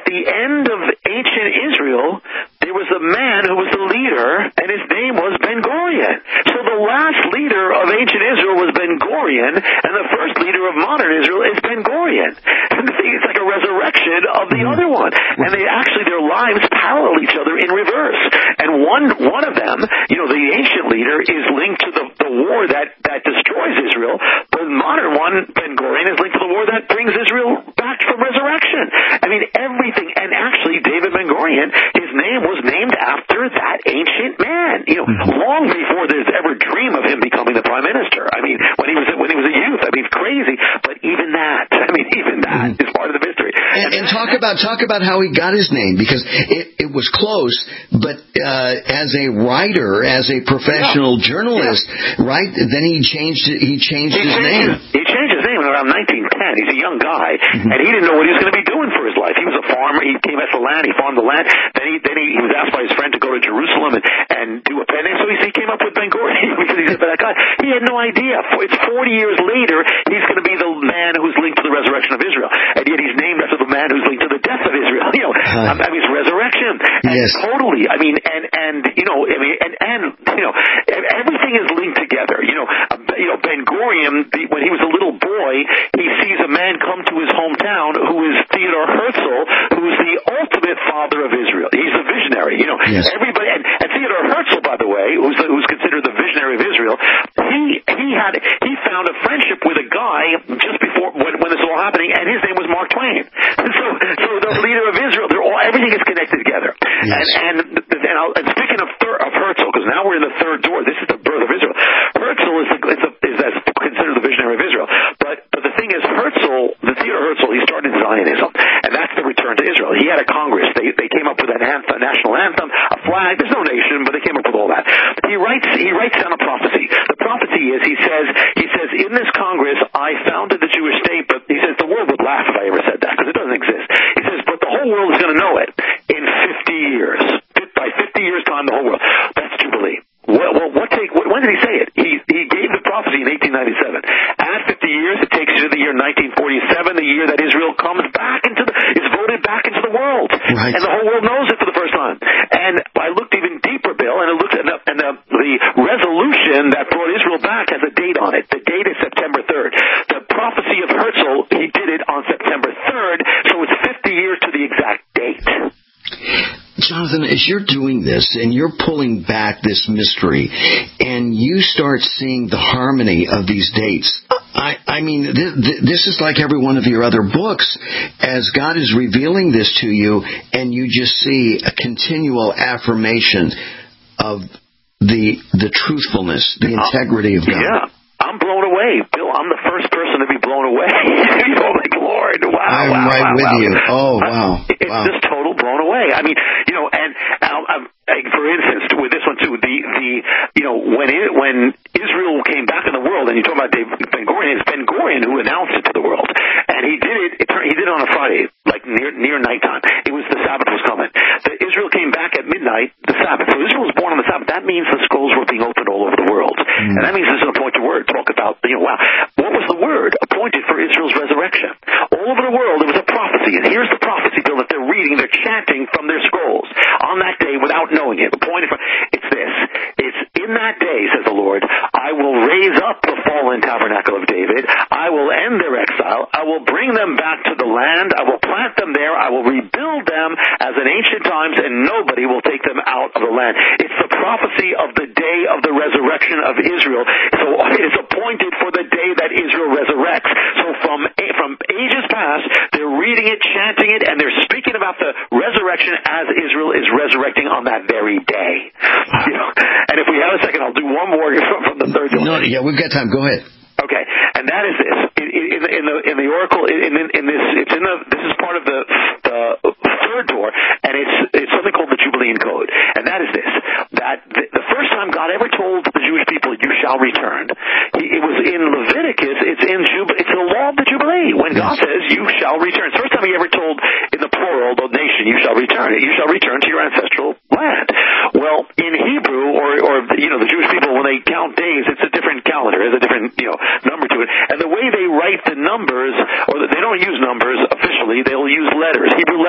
the end of ancient Israel, there was a man who was the leader, and his name was Ben-Gurion. So the last leader of ancient Israel was Ben-Gurion, and the first leader of modern Israel is Ben-Gurion. And the thing is like a resurrection of the other one. And they actually, their lives parallel each other in reverse. And one one of them, you know, the ancient leader is linked to the, the war that, that destroys Israel. The modern one, Ben-Gurion, is linked to the war that brings Israel back from resurrection. I mean, everything. And actually, David Ben-Gurion, his name was named after that ancient man. You know, mm-hmm. long before there's ever dream of him becoming the prime minister. I mean, when he was when he was a youth. I mean, crazy. But even that, I mean, even that mm-hmm. is part of the mystery. And, and talk about talk about how he got his name, because it, it was close, but uh, as a writer, as a professional yeah. journalist, yeah. right? Then he changed he changed he his changed name. His, he changed his name around nineteen ten. He's a young guy, mm-hmm. and he didn't know what he was going to be doing for his life. He was a farmer. He came out the land. He farmed the land. Then he then he, he was asked by his friend to go to Jerusalem and, and do a pen name. So he, he came up with Ben-Gurion because he said, "But that guy, he had no idea. It's forty years later. He's going to be the man who's linked to the resurrection of Israel, and yet he's named after the man who's linked to the death of Israel. You know, uh, I mean, it's resurrection. And yes, totally. I mean, and and you know, I mean, and and you know, everything is linked together. You know, you know, Ben-Gurion, the, when he was a little boy, he sees a man come to his hometown who is Theodor Herzl, who is the ultimate father of Israel. He's a visionary. You know, yes. everybody, and, and Theodor Herzl, by the way, who's the, who's considered the visionary of Israel, he he had he found a friendship with a guy just before when, when this was all happening, and his name was Mark Twain. So, so the leader of Israel, they're all everything is connected together. Yes. And and and, I'll, and speaking of thir- of Herzl, because now we're in the third door. This is the birth of Israel. Herzl is the, is, the, is as considered the visionary of Israel. But but the thing is, Herzl, the Theodor Herzl, he started Zionism, and that's the return to Israel. He had a Congress. They they came up with an anthem, a national anthem, a flag. There's no nation, but they came up with all that. He writes he writes down a prophecy. The prophecy is he says he says in this Congress I founded the Jewish state, but he says the world would laugh if I ever said that because it doesn't exist. He says, but the whole world is going to know it in fifty years. By fifty years time, the whole world. That's Jubilee. Well, well what take? What, when did he say it? He he gave the prophecy in eighteen ninety-seven. Add fifty years, it takes you to the year nineteen forty-seven, the year that Israel comes back into the is voted back into the world, right. and the whole world knows it for the first time. And I looked even deeper, Bill, and I looked at the, and the, the resolution that brought Israel back has a date on it. The date is September third. The prophecy of Herzl, he did it on September third, so it's fifty years to the exact date. Jonathan, as you're doing this and you're pulling back this mystery and you start seeing the harmony of these dates, I, I mean, th- th- this is like every one of your other books. As God is revealing this to you and you just see a continual affirmation of the the truthfulness, the integrity of God. Yeah. I'm blown away, Bill. I'm the first person to be blown away. You know, like, Lord, wow, I'm wow, right wow, with wow. you. Oh, wow. It's wow. just total blown away. I mean, you know, and um, um, like, for instance, with this one too, the the you know when it, when Israel came back in the world, and you talk about David Ben-Gurion, it's Ben-Gurion who announced it to the world, and he did it. it he did it on a Friday, like near near nighttime. It was the Sabbath was coming. The Israel came back at midnight. The Sabbath. So Israel was born on the Sabbath. That means the scrolls were being opened all over the world, mm. and that means there's an appointed word. Talk about you know wow, what was the word appointed for Israel's resurrection? All over the world there was a prophecy, and here's the prophecy, Bill, that they're reading, they're chanting from their scrolls on that day without knowing it. Appointed for it's this. It's in that day, says the Lord, I will raise up the fallen tabernacle of David. I will end their exile. I will bring them back to the land. I will plant them there. I will rebuild them as in ancient times, and nobody will take them out of the land. It's the prophecy of the day of the resurrection of Israel. So it is appointed for the day that Israel resurrects. So from from ages past, they're reading it, chanting it, and they're speaking about the resurrection as Israel is resurrecting on that very day. You know? And if we have a second, I'll do one more from the third door. No, yeah, we've got time. Go ahead. Okay, and that is this. In, in, in the in the oracle, in, in, in this, it's in the. This is part of the the third door, and it's it's something called the Jubilean Code, and that is this: that the, the first time God ever told the Jewish people, "You shall return," he, it was in Leviticus. It's in Jub. It's the law of the Jubilee when God says, "You shall return." It's the first time He ever told in the plural the nation, "You shall return." You shall return to your ancestral land. Well, in Hebrew, or or you know, the Jewish people when they count days, it's a different calendar. It's a different you know. number to it. And the way they write the numbers, or they don't use numbers officially, they'll use letters, Hebrew letters. That's how you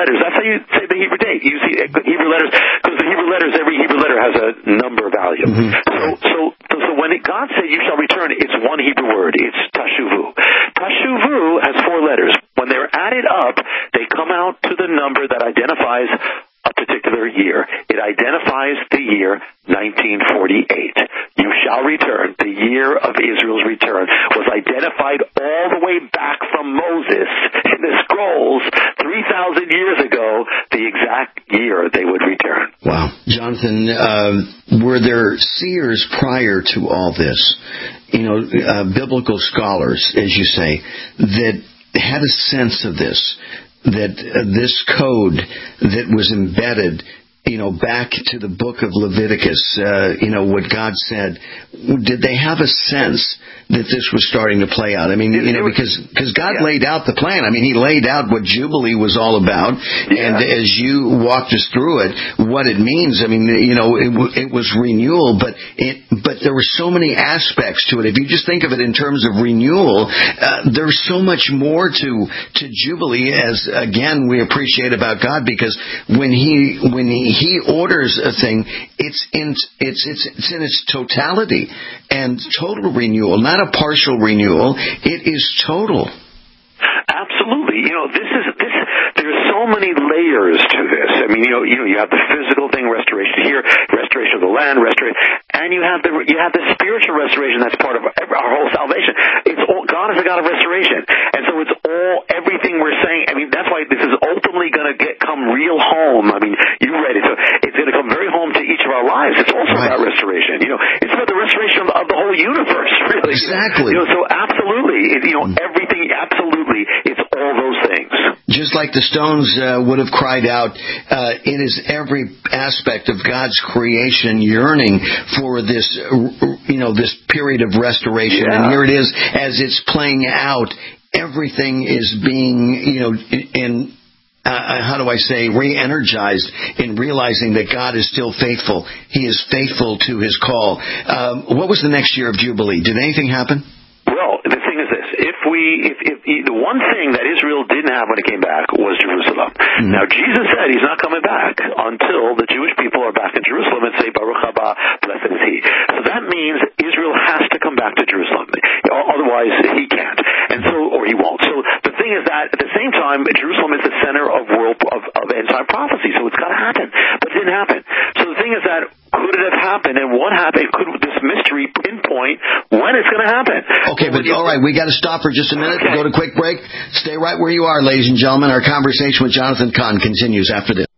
you say the Hebrew date? You see Hebrew letters, because the Hebrew letters, every Hebrew letter has a number value. Mm-hmm. So, so, so when it, God said, you shall return, it's one Hebrew word. It's tashuvu. Tashuvu has four letters. When they're added up, they come out to the number that identifies a particular year. It identifies the year nineteen forty-eight. You shall return. The year of Israel's return was identified all the way back from Moses in the scrolls three thousand years ago, the exact year they would return. Wow. Jonathan, uh, were there seers prior to all this, you know, uh, biblical scholars, as you say, that had a sense of this, that uh, this code that was embedded, you know, back to the book of Leviticus, uh, you know, what God said, did they have a sense that this was starting to play out? I mean, you know, because because God yeah. laid out the plan. I mean, He laid out what Jubilee was all about, yeah. and as you walked us through it, what it means. I mean, you know, it, it was renewal, but it but there were so many aspects to it. If you just think of it in terms of renewal, uh, there's so much more to to Jubilee. As again, we appreciate about God, because when He when He He orders a thing, it's in it's it's it's in its totality and total renewal, not a partial renewal. It is total. Absolutely. You know, this is this. There's so many layers to this. I mean, you know, you know, you have the physical thing, restoration here, restoration of the land, restoration, and you have the you have the spiritual restoration. That's part of our whole salvation. It's all God is a God of restoration, and so it's all everything we're saying. I mean, that's why this is ultimately going to get come real home. I mean, you read it, so it's going to come very home to each of our lives. It's also right. about restoration. You know, it's about the restoration of, of the whole universe. Really, exactly. You know, so absolutely, it, you know, everything. Absolutely, it's all those things. Just like the Stones uh, would have cried out, uh, it is every aspect of God's creation yearning for this, you know, this period of restoration. Yeah. And here it is, as it's playing out, everything is being, you know, in, uh, how do I say, re-energized in realizing that God is still faithful. He is faithful to His call. Um, what was the next year of Jubilee? Did anything happen? Well, the thing is this. If we, if, if, the one thing that Israel didn't have when it came back was Jerusalem. Mm-hmm. Now, Jesus said He's not coming back until the Jewish people are back in Jerusalem and say, Baruch haba, blessed is He. So that means Israel has to come back to Jerusalem. Otherwise, He can't. And so, or He won't. So the thing is that, at the same time, Jerusalem is the center of world, of, of end-time prophecy. So it's got to happen. But it didn't happen. So the thing is that, could it have happened, and what happened? Could this mystery pinpoint when it's going to happen? Okay, but all right, we got to stop for just a minute. Okay. We'll go to a quick break. Stay right where you are, ladies and gentlemen. Our conversation with Jonathan Cahn continues after this.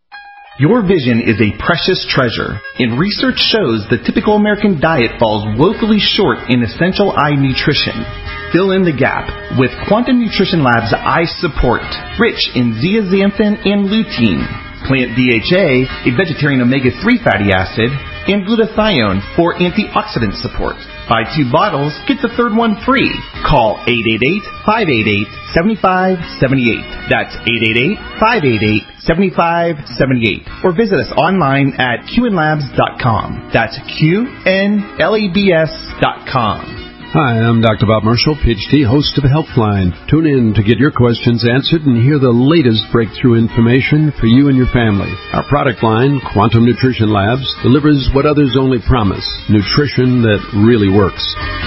Your vision is a precious treasure, and research shows the typical American diet falls woefully short in essential eye nutrition. Fill in the gap with Quantum Nutrition Lab's Eye Support, rich in zeaxanthin and lutein, plant D H A, a vegetarian omega three fatty acid, and glutathione for antioxidant support. Buy two bottles, get the third one free. Call eight eight eight, five eight eight, seven five seven eight. That's eight eight eight, five eight eight, seven five seven eight. Or visit us online at q n labs dot com. That's Q N L A B S dot com. Hi, I'm Doctor Bob Marshall, P H D, host of Healthline. Tune in to get your questions answered and hear the latest breakthrough information for you and your family. Our product line, Quantum Nutrition Labs, delivers what others only promise, nutrition that really works.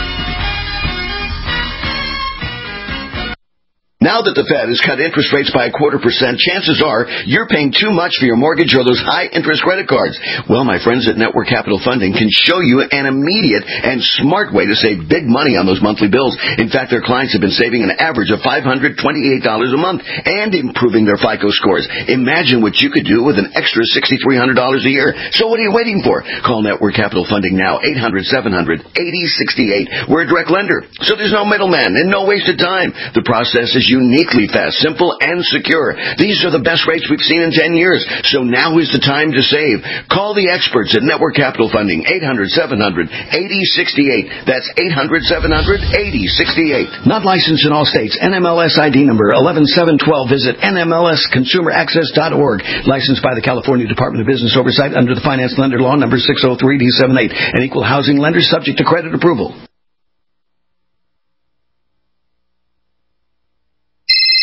Now that the Fed has cut interest rates by a quarter percent, chances are you're paying too much for your mortgage or those high-interest credit cards. Well, my friends at Network Capital Funding can show you an immediate and smart way to save big money on those monthly bills. In fact, their clients have been saving an average of five hundred twenty-eight dollars a month and improving their FICO scores. Imagine what you could do with an extra six thousand three hundred dollars a year. So what are you waiting for? Call Network Capital Funding now, eight hundred, seven hundred, eighty sixty-eight. We're a direct lender, so there's no middleman and no wasted time. The process is uniquely fast, simple, and secure. These are the best rates we've seen in ten years, so now is the time to save. Call the experts at Network Capital Funding, eight hundred, seven hundred, eighty sixty-eight. That's eight hundred, seven hundred, eighty sixty-eight. Not licensed in all states. N M L S I D number eleven seven twelve. Visit N M L S consumer access dot org. Licensed by the California Department of Business Oversight under the Finance Lender Law number six oh three D seventy-eight. An equal housing lender subject to credit approval.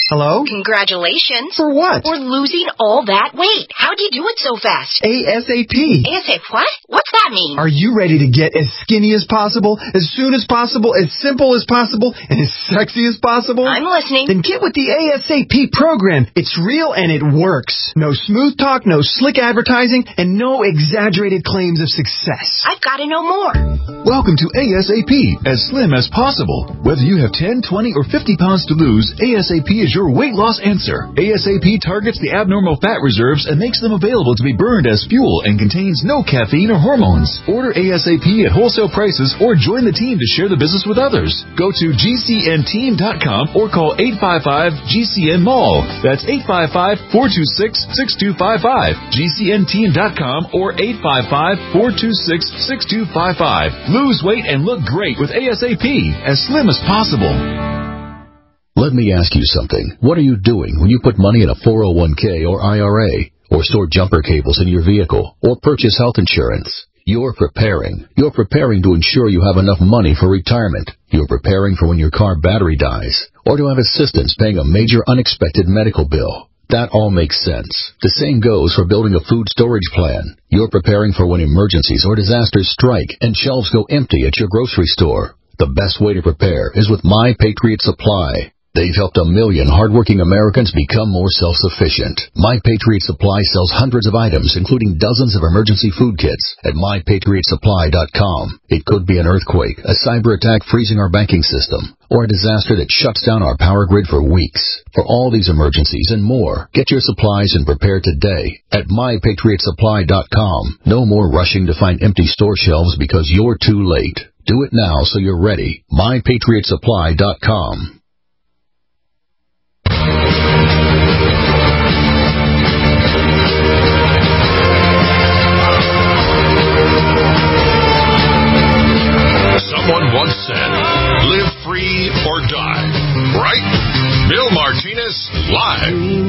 Hello? Congratulations. For what? For losing all that weight. How'd you do it so fast? ASAP. ASAP what? What's that mean? Are you ready to get as skinny as possible, as soon as possible, as simple as possible, and as sexy as possible? I'm listening. Then get with the ASAP program. It's real and it works. No smooth talk, no slick advertising, and no exaggerated claims of success. I've got to know more. Welcome to ASAP, as slim as possible. Whether you have ten, twenty, or fifty pounds to lose, ASAP is your weight loss answer. ASAP targets the abnormal fat reserves and makes them available to be burned as fuel and contains no caffeine or hormones. Order ASAP at wholesale prices or join the team to share the business with others. Go to G C N team dot com or call eight five five G C N mall. That's eight five five, four two six, six two five five. G C N team dot com or eight five five, four two six, six two five five. Lose weight and look great with ASAP, as slim as possible. Let me ask you something. What are you doing when you put money in a four oh one k or I R A, or store jumper cables in your vehicle, or purchase health insurance? You're preparing. You're preparing to ensure you have enough money for retirement. You're preparing for when your car battery dies, or to have assistance paying a major unexpected medical bill. That all makes sense. The same goes for building a food storage plan. You're preparing for when emergencies or disasters strike and shelves go empty at your grocery store. The best way to prepare is with My Patriot Supply. They've helped a million hardworking Americans become more self-sufficient. My Patriot Supply sells hundreds of items, including dozens of emergency food kits, at my patriot supply dot com. It could be an earthquake, a cyber attack freezing our banking system, or a disaster that shuts down our power grid for weeks. For all these emergencies and more, get your supplies and prepare today at my patriot supply dot com. No more rushing to find empty store shelves because you're too late. Do it now so you're ready. my patriot supply dot com. Someone once said, live free or die, right? Bill Martinez, live.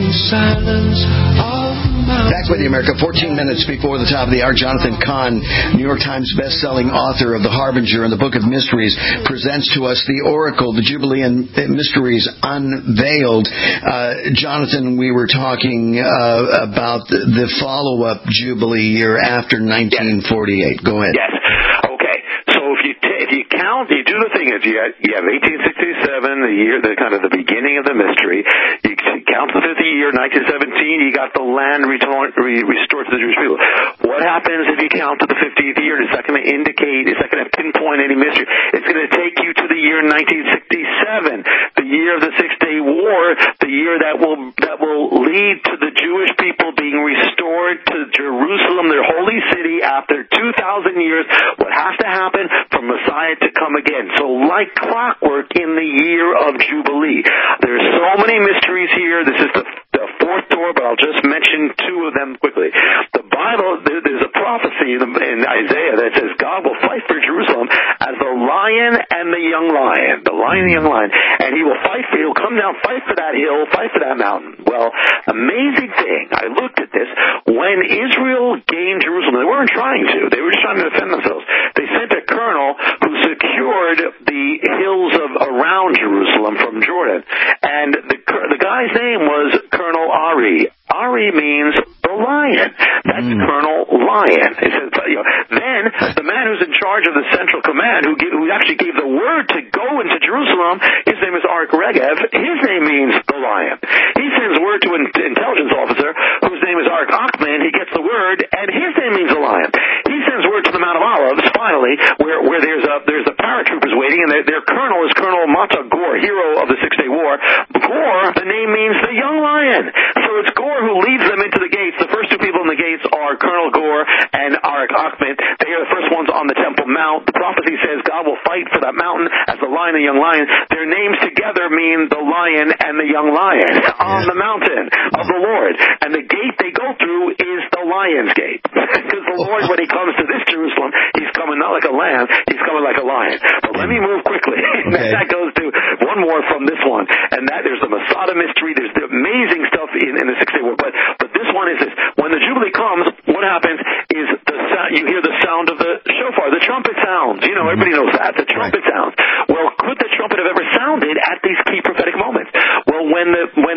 Back with you, America. fourteen minutes before the top of the hour, Jonathan Cahn, New York Times best-selling author of The Harbinger and the Book of Mysteries, presents to us the Oracle, the Jubilee and Mysteries Unveiled. Uh, Jonathan, we were talking uh, about the, the follow-up Jubilee year after nineteen forty-eight. Go ahead. Yes. Okay. So if you t- if you count, you do the thing is you have, you have eighteen sixty-seven, the year, the kind of the beginning of the mystery. You count the fiftieth year, nineteen seventeen. You got the land retorn, re- restored to the Jewish people. What happens if you count to the fiftieth year? Is that going to indicate? Is that going to pinpoint any mystery? It's going to take you to the year nineteen sixty-seven, the year of the Six Day War, the year that will that will lead to the Jewish people being restored to Jerusalem, their holy city, after two thousand years. What has to happen for Messiah to come again? So like clockwork in the year of Jubilee. There's so many mysteries here. This is the, the fourth door, but I'll just mention two of them quickly. The Bible, there, there's a prophecy in, in Isaiah that says God will fight for Jerusalem as the lion and the young lion. The lion and the young lion. And he will fight for, he'll come down, fight for that hill, fight for that mountain. Well, amazing thing, I looked at this. When Israel gained Jerusalem, they weren't trying to. They were just trying to defend themselves. They sent a colonel who secured the hills of around Jerusalem from Jordan. And the, the guy's name was Colonel Ari. Ari means the lion. That's mm. Colonel Lion. It says, you know, then the man who's in charge of the Central Command, who, gave, who actually gave the word to go into Jerusalem, his name is Arik Regev. His name means the lion. He sends word to an intelligence officer whose name is Arik Achman. He gets the word, and his name means the lion. He sends word to the Mount of Olives, finally, where, where there's a there's the paratroopers waiting, and their, their colonel is Colonel Mata Gore, hero of the Six Day War. Gore, the name means the young lion. So it's Gore who leads them into the gates. The first two people in the gates are Colonel Gore and Arik Achman. They are the first ones on the Temple Mount. The prophecy says God will fight for that mountain as the lion and the young lion. Their names together mean the lion and the young lion on the mountain of the Lord. And the gate they go through is the lion's gate. Because the Lord, when he comes to this Jerusalem, he's coming not like a lamb, he's coming like a lion. But let me move quickly. Okay. That goes to one more from this one. And that there's the Masada mystery. There's the amazing stuff in, in the Six Day War. But, but this one is this. When the Jubilee comes, what happens is the sound, you hear the sound of the shofar, the trumpet sounds. You know, everybody knows that, the trumpet sounds. Well, could the trumpet have ever sounded at these key prophetic moments? Well, when the when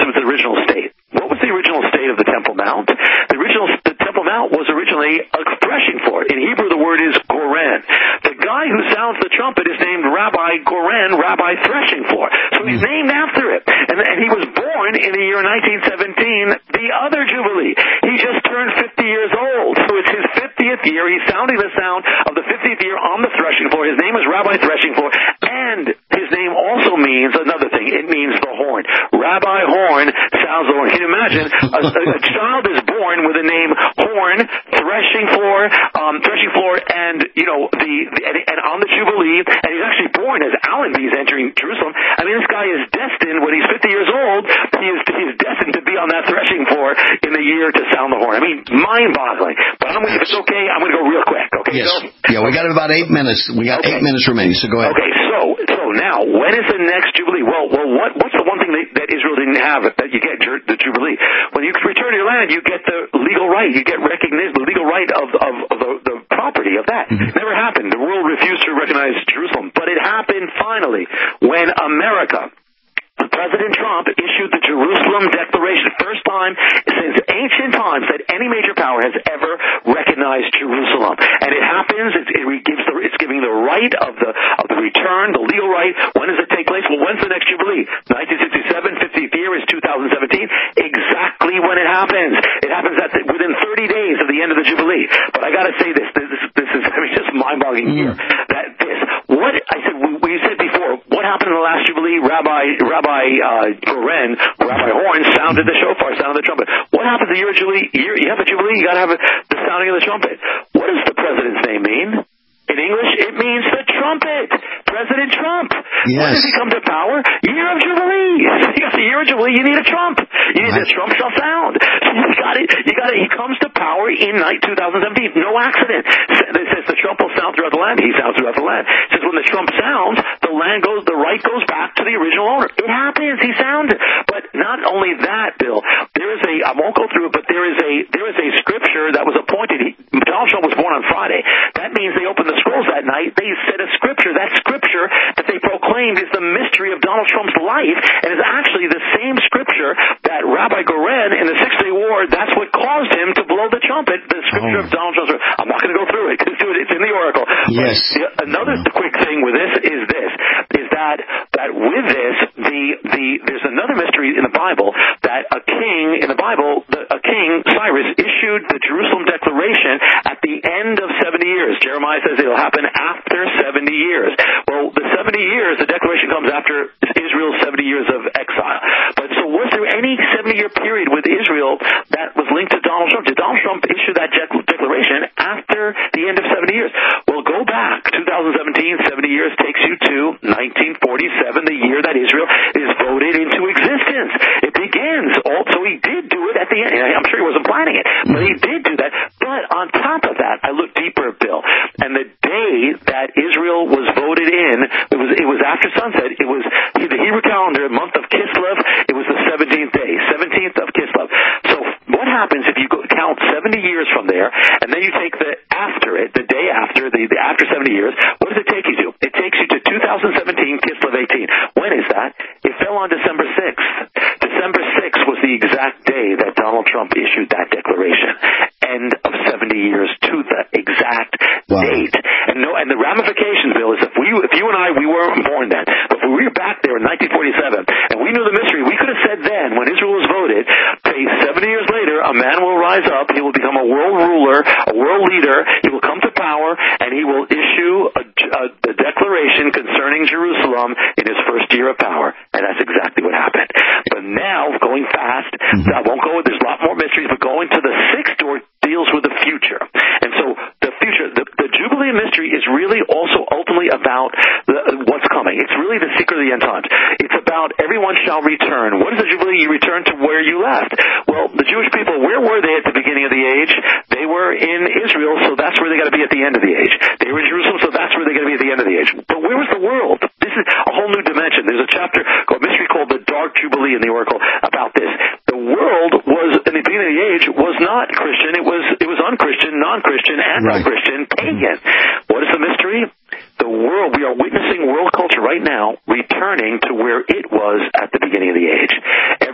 to its original state. What was the original state of the Temple Mount? The original the Temple Mount was originally a threshing floor. In Hebrew, the word is goren. The guy who sounds the trumpet is named Rabbi Goren, Rabbi Threshing Floor. So he's named after it. And, and he was born in the year nineteen seventeen, the other Jubilee. He just turned fifty years old. So it's his fiftieth year. He's sounding the sound of the fiftieth year on the threshing floor. His name is Rabbi Threshing Floor. And his name also means another thing. It means the horn. Rabbi Horn sounds the horn. Can you imagine? A, a, a child is born with the name Horn, Threshing Floor, um, Threshing Floor, and, you know, the, the and, and on the Jubilee, and he's actually born as Allenby is entering Jerusalem. I mean, this guy is destined, when he's fifty years old, he is, he is destined to be on that threshing floor in the year to sound the horn. I mean, mind-boggling. But I'm, if it's okay, I'm going to go real quick. Okay, yes. So, yeah, we got about eight minutes. We got okay. eight minutes remaining, so go ahead. Okay, so so now, when is the next Jubilee? Well, well, what what's the one thing that, that Israel didn't have that you get the Jubilee? When you return to your land, you get the legal right. You get recognized, the legal right of, of, of the, the property of that. Mm-hmm. Never happened. The world refused to recognize Jerusalem. But it happened finally when America, President Trump, issued the Jerusalem Declaration. First time since ancient times that any major power has ever recognized Jerusalem. And it happens, it, it gives the, it's giving the right of the of the return, the legal right. When does it take place? Well, when's the next Jubilee? nineteen sixty-seven, fiftieth year is two thousand seventeen. Exactly when it happens. It happens at the, within thirty days of the end of the Jubilee. But I got to say this, this, this is I mean, just mind-boggling here. That this, what I said, we, we said before, what happened in the last Jubilee? Rabbi, Rabbi uh, Goren, Rabbi Horn sounded the shofar, sounded the trumpet. What happens the year of Jubilee? Year, you have a Jubilee, you got to have a, the sounding of the trumpet. What does the president's name mean? In English, it means the trumpet. President Trump. Yes. When does he come to power? Year of Jubilee. You got the year of Jubilee, you need a trump. You need right. the trump shall sound. So you got it. You got it. He comes to power in night two thousand seventeen. No accident. It says the trump will sound throughout the land. He sounds throughout the land. It says when the trump sounds, the land goes, the right goes back to the original owner. It happens. He sounded. But not only that, Bill, there is a, I won't go through it, but there is a, there is a scripture that was appointed. He, Donald Trump was born on Friday. That means they opened the scrolls that night. They said a scripture. That scripture that they proclaimed is the mystery of Donald Trump's life, and is actually the same scripture that Rabbi Goren in the Six-Day War, that's what caused him to blow the trumpet, the scripture oh. of Donald Trump's. I'm not going to go through it, because it's in the Oracle. Yes. But another quick thing with this is this, is that, that with this, the, the, there's another mystery in the Bible, that a king, in the Bible, the, a king, Cyrus, issued the Jerusalem Declaration at the end of seventy years. Jeremiah says it'll happen after seventy years. Well, the seventy years, the declaration comes after Israel's seventy years of exile. But so was there any seventy-year period with Israel that was linked to Donald Trump? Did Donald Trump issue that declaration after the end of seventy years? Well, go back. twenty seventeen, seventy years takes you to nineteen forty-seven, the year that Israel is voted into existence. It begins. Also, he did do it at the end. I'm sure he wasn't planning it, but he did do that. But on top of that, I looked deeper, Bill, and the day that Israel was voted in, it was it was after sunset. It was the Hebrew calendar, month of Kislev. It was the seventeenth day, seventeenth of Kislev. So what happens if you go, count seventy years from there, and then you take the after it, the day after, the, the after seventy years? What does it take you to? It takes you to two thousand seventeen, Kislev eighteen. When is that? It fell on December sixth. December sixth was the exact day that Donald Trump issued that declaration. End of seventy years to the exact wow. date. And no, and the ramifications, Bill, is if we, if you and I, we weren't born then, but if we were back there in nineteen forty-seven, and we knew the mystery, we could have said then, when Israel was voted, say seventy years later, a man will rise up, he will become a world ruler, a world leader, he will come to power, and he will issue a, a, a declaration concerning Jerusalem in his first year of power. And that's exactly what happened. But now, going fast, mm-hmm. I won't go, there's a lot more mysteries, but going to the sixth door deals with the future. And so the future, the, the Jubilee mystery is really also ultimately about the, what's coming. It's really the secret of the end times. It's about everyone shall return. What is the Jubilee? You return to where you left. Well, the Jewish people, where were they at the beginning of the age? They were in Israel, so that's where they got to be at the end of the age. They were in Jerusalem, so that's where they got to be at the end of the age. But where was the world? This is a whole new dimension. There's a chapter called Mystery called the Dark Jubilee in the Oracle about this. The world was, in the beginning of the age, was not Christian. It was it was unchristian, non-Christian, anti-Christian, right. pagan. What is the mystery? The world, we are witnessing world culture right now returning to where it was at the beginning of the age. Every day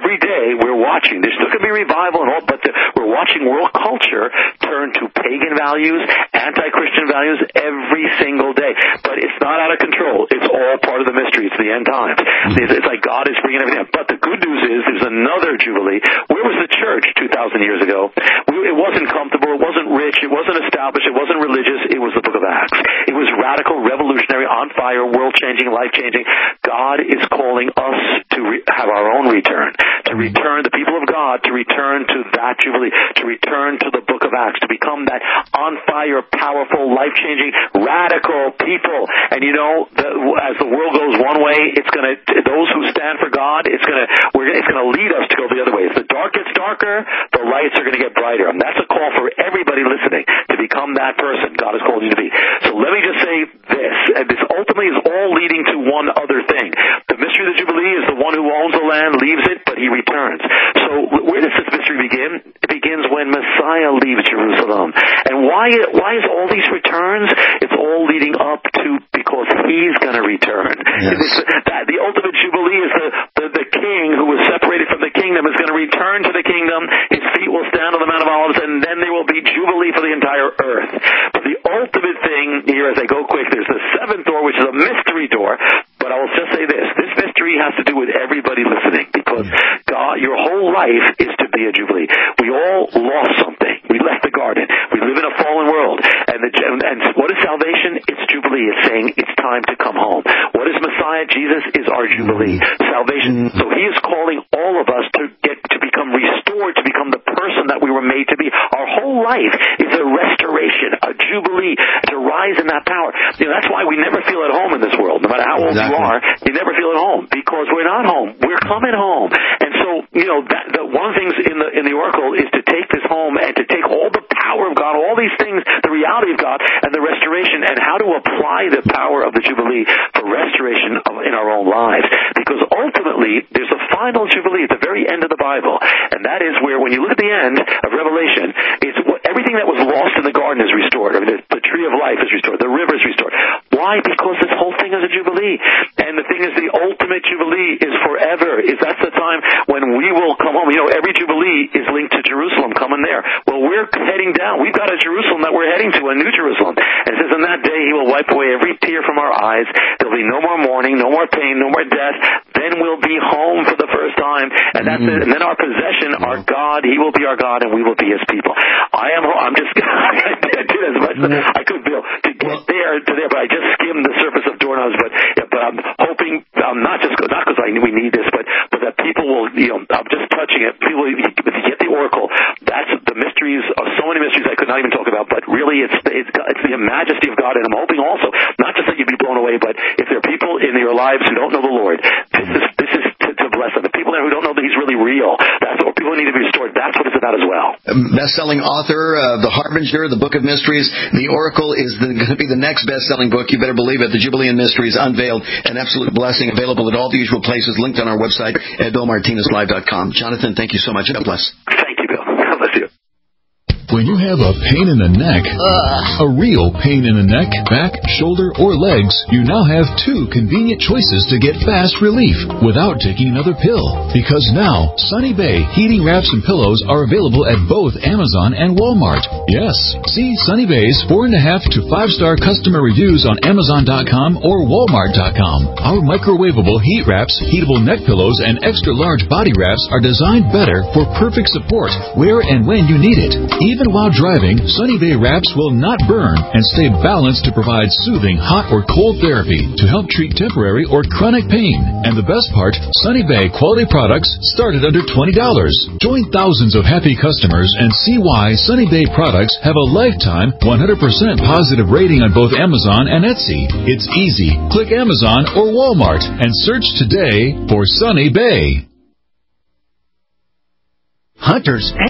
day, we're watching. There's still going to be revival and all, but the, we're watching world culture turn to pagan values, anti-Christian values every single day. But it's not out of control. It's all part of the mystery. It's the end times. It's, it's like God is bringing everything up. But the good news is there's another Jubilee. Where was the church two thousand years ago? We, it wasn't comfortable. It wasn't rich. It wasn't established. It wasn't religious. It was the book of Acts. It was radical, revolutionary, on fire, world-changing, life-changing. God is calling us to re- have our own return, to return, the people of God, to return to that Jubilee, to return to the book of Acts, to become that on-fire, powerful, life-changing, radical people. And you know, the, as the world goes one way, it's going to, those who stand for God, it's going to, we're, it's going to lead us to go the other way. If the dark gets darker, the lights are going to get brighter. And that's a call for everybody listening to become that person God has called you to be. So let me just say this, and this ultimately is all leading to one other thing. The mystery of the Jubilee is the one who owns the land leaves it, but he returns. So where does this mystery begin? It begins when Messiah leaves Jerusalem. And why, why is all these returns? It's all leading up to because he's going to return. Yes. It's, that, the ultimate Jubilee is the, the, the king who was separated from the kingdom is going to return to the kingdom. His feet will stand on the Mount of Olives, and then there will be Jubilee for the entire earth. But the ultimate thing here, as I go quick, there's the seventh door, which is a mystery door. But I will just say this. This mystery has to do with everybody listening, because God, your whole life is to be a Jubilee. We all lost something. We left the garden. We live in a fallen world. And, the, and what is salvation? It's Jubilee. It's saying it's time to come home. What is Messiah? Jesus is our Jubilee. Salvation. So he is calling all of us to get to become restored, to become the person that we were made to be. Our whole life is a restoration, a Jubilee, to rise in that power. You know, that's why we never feel at home in this world. No matter how old exactly. you are, you never feel at home, because we're not home. We're coming home. And so, you know, that, the, one of the things in the in the Oracle is to take this home and to take all the power of God, all these things, the reality of God, and the restoration, and how to apply the power of the Jubilee for restoration of, in our own lives. Because ultimately, there's a final Jubilee at the very end of the Bible, and that is where, when you look at the end of Revelation, it's what, everything that was lost in the garden is restored. I mean, the, the tree of life is restored. The river is restored. Why? Because this whole thing is a Jubilee. And the thing is, the ultimate Jubilee is forever. Is that's the time when we will come home. You know, every Jubilee is linked to Jerusalem, coming there. Well, we're heading down. We've got a Jerusalem that we're heading to, a new Jerusalem. And it says, on that day, he will wipe away every tear from our eyes. There'll be no more mourning, no more pain, no more death. Then we'll be home for the first time. And that's mm-hmm. it. And then our possession, our God, he will be our God, and we will be his people. I am, I'm just, I did as much as I could, Bill, to get there, to there, but I just skimmed the surface of doorknobs. But, yeah, but I'm hoping, um, not just, not because I we need this, but, but that people will, you know, I'm just touching it. People, if you get the Oracle, that's the mysteries, uh, so many mysteries I could not even talk about, but really it's, it's, it's the majesty of God. And I'm hoping also, not just that you'd be blown away, but if there are people in your lives who don't know the Lord, this is, this is to, to bless them. The people there who don't know that he's really real, that's what people who need to be restored. That's what it's about as well. Best-selling author, uh, The Harbinger, The Book of Mysteries. The Oracle is going to be the next best-selling book. You better believe it. The Jubilee and Mysteries Unveiled, an absolute blessing, available at all the usual places, linked on our website at bill martinez live dot com. Jonathan, thank you so much. God bless. Thank you, Bill. God bless you. When you have a pain in the neck, uh, a real pain in the neck, back, shoulder, or legs, you now have two convenient choices to get fast relief without taking another pill. Because now, Sunny Bay heating wraps and pillows are available at both Amazon and Walmart. Yes, see Sunny Bay's four and a half to five star customer reviews on Amazon dot com or Walmart dot com. Our microwavable heat wraps, heatable neck pillows, and extra large body wraps are designed better for perfect support where and when you need it. Even Even while driving, Sunny Bay wraps will not burn and stay balanced to provide soothing hot or cold therapy to help treat temporary or chronic pain. And the best part, Sunny Bay quality products start at under twenty dollars. Join thousands of happy customers and see why Sunny Bay products have a lifetime one hundred percent positive rating on both Amazon and Etsy. It's easy. Click Amazon or Walmart and search today for Sunny Bay. Hunters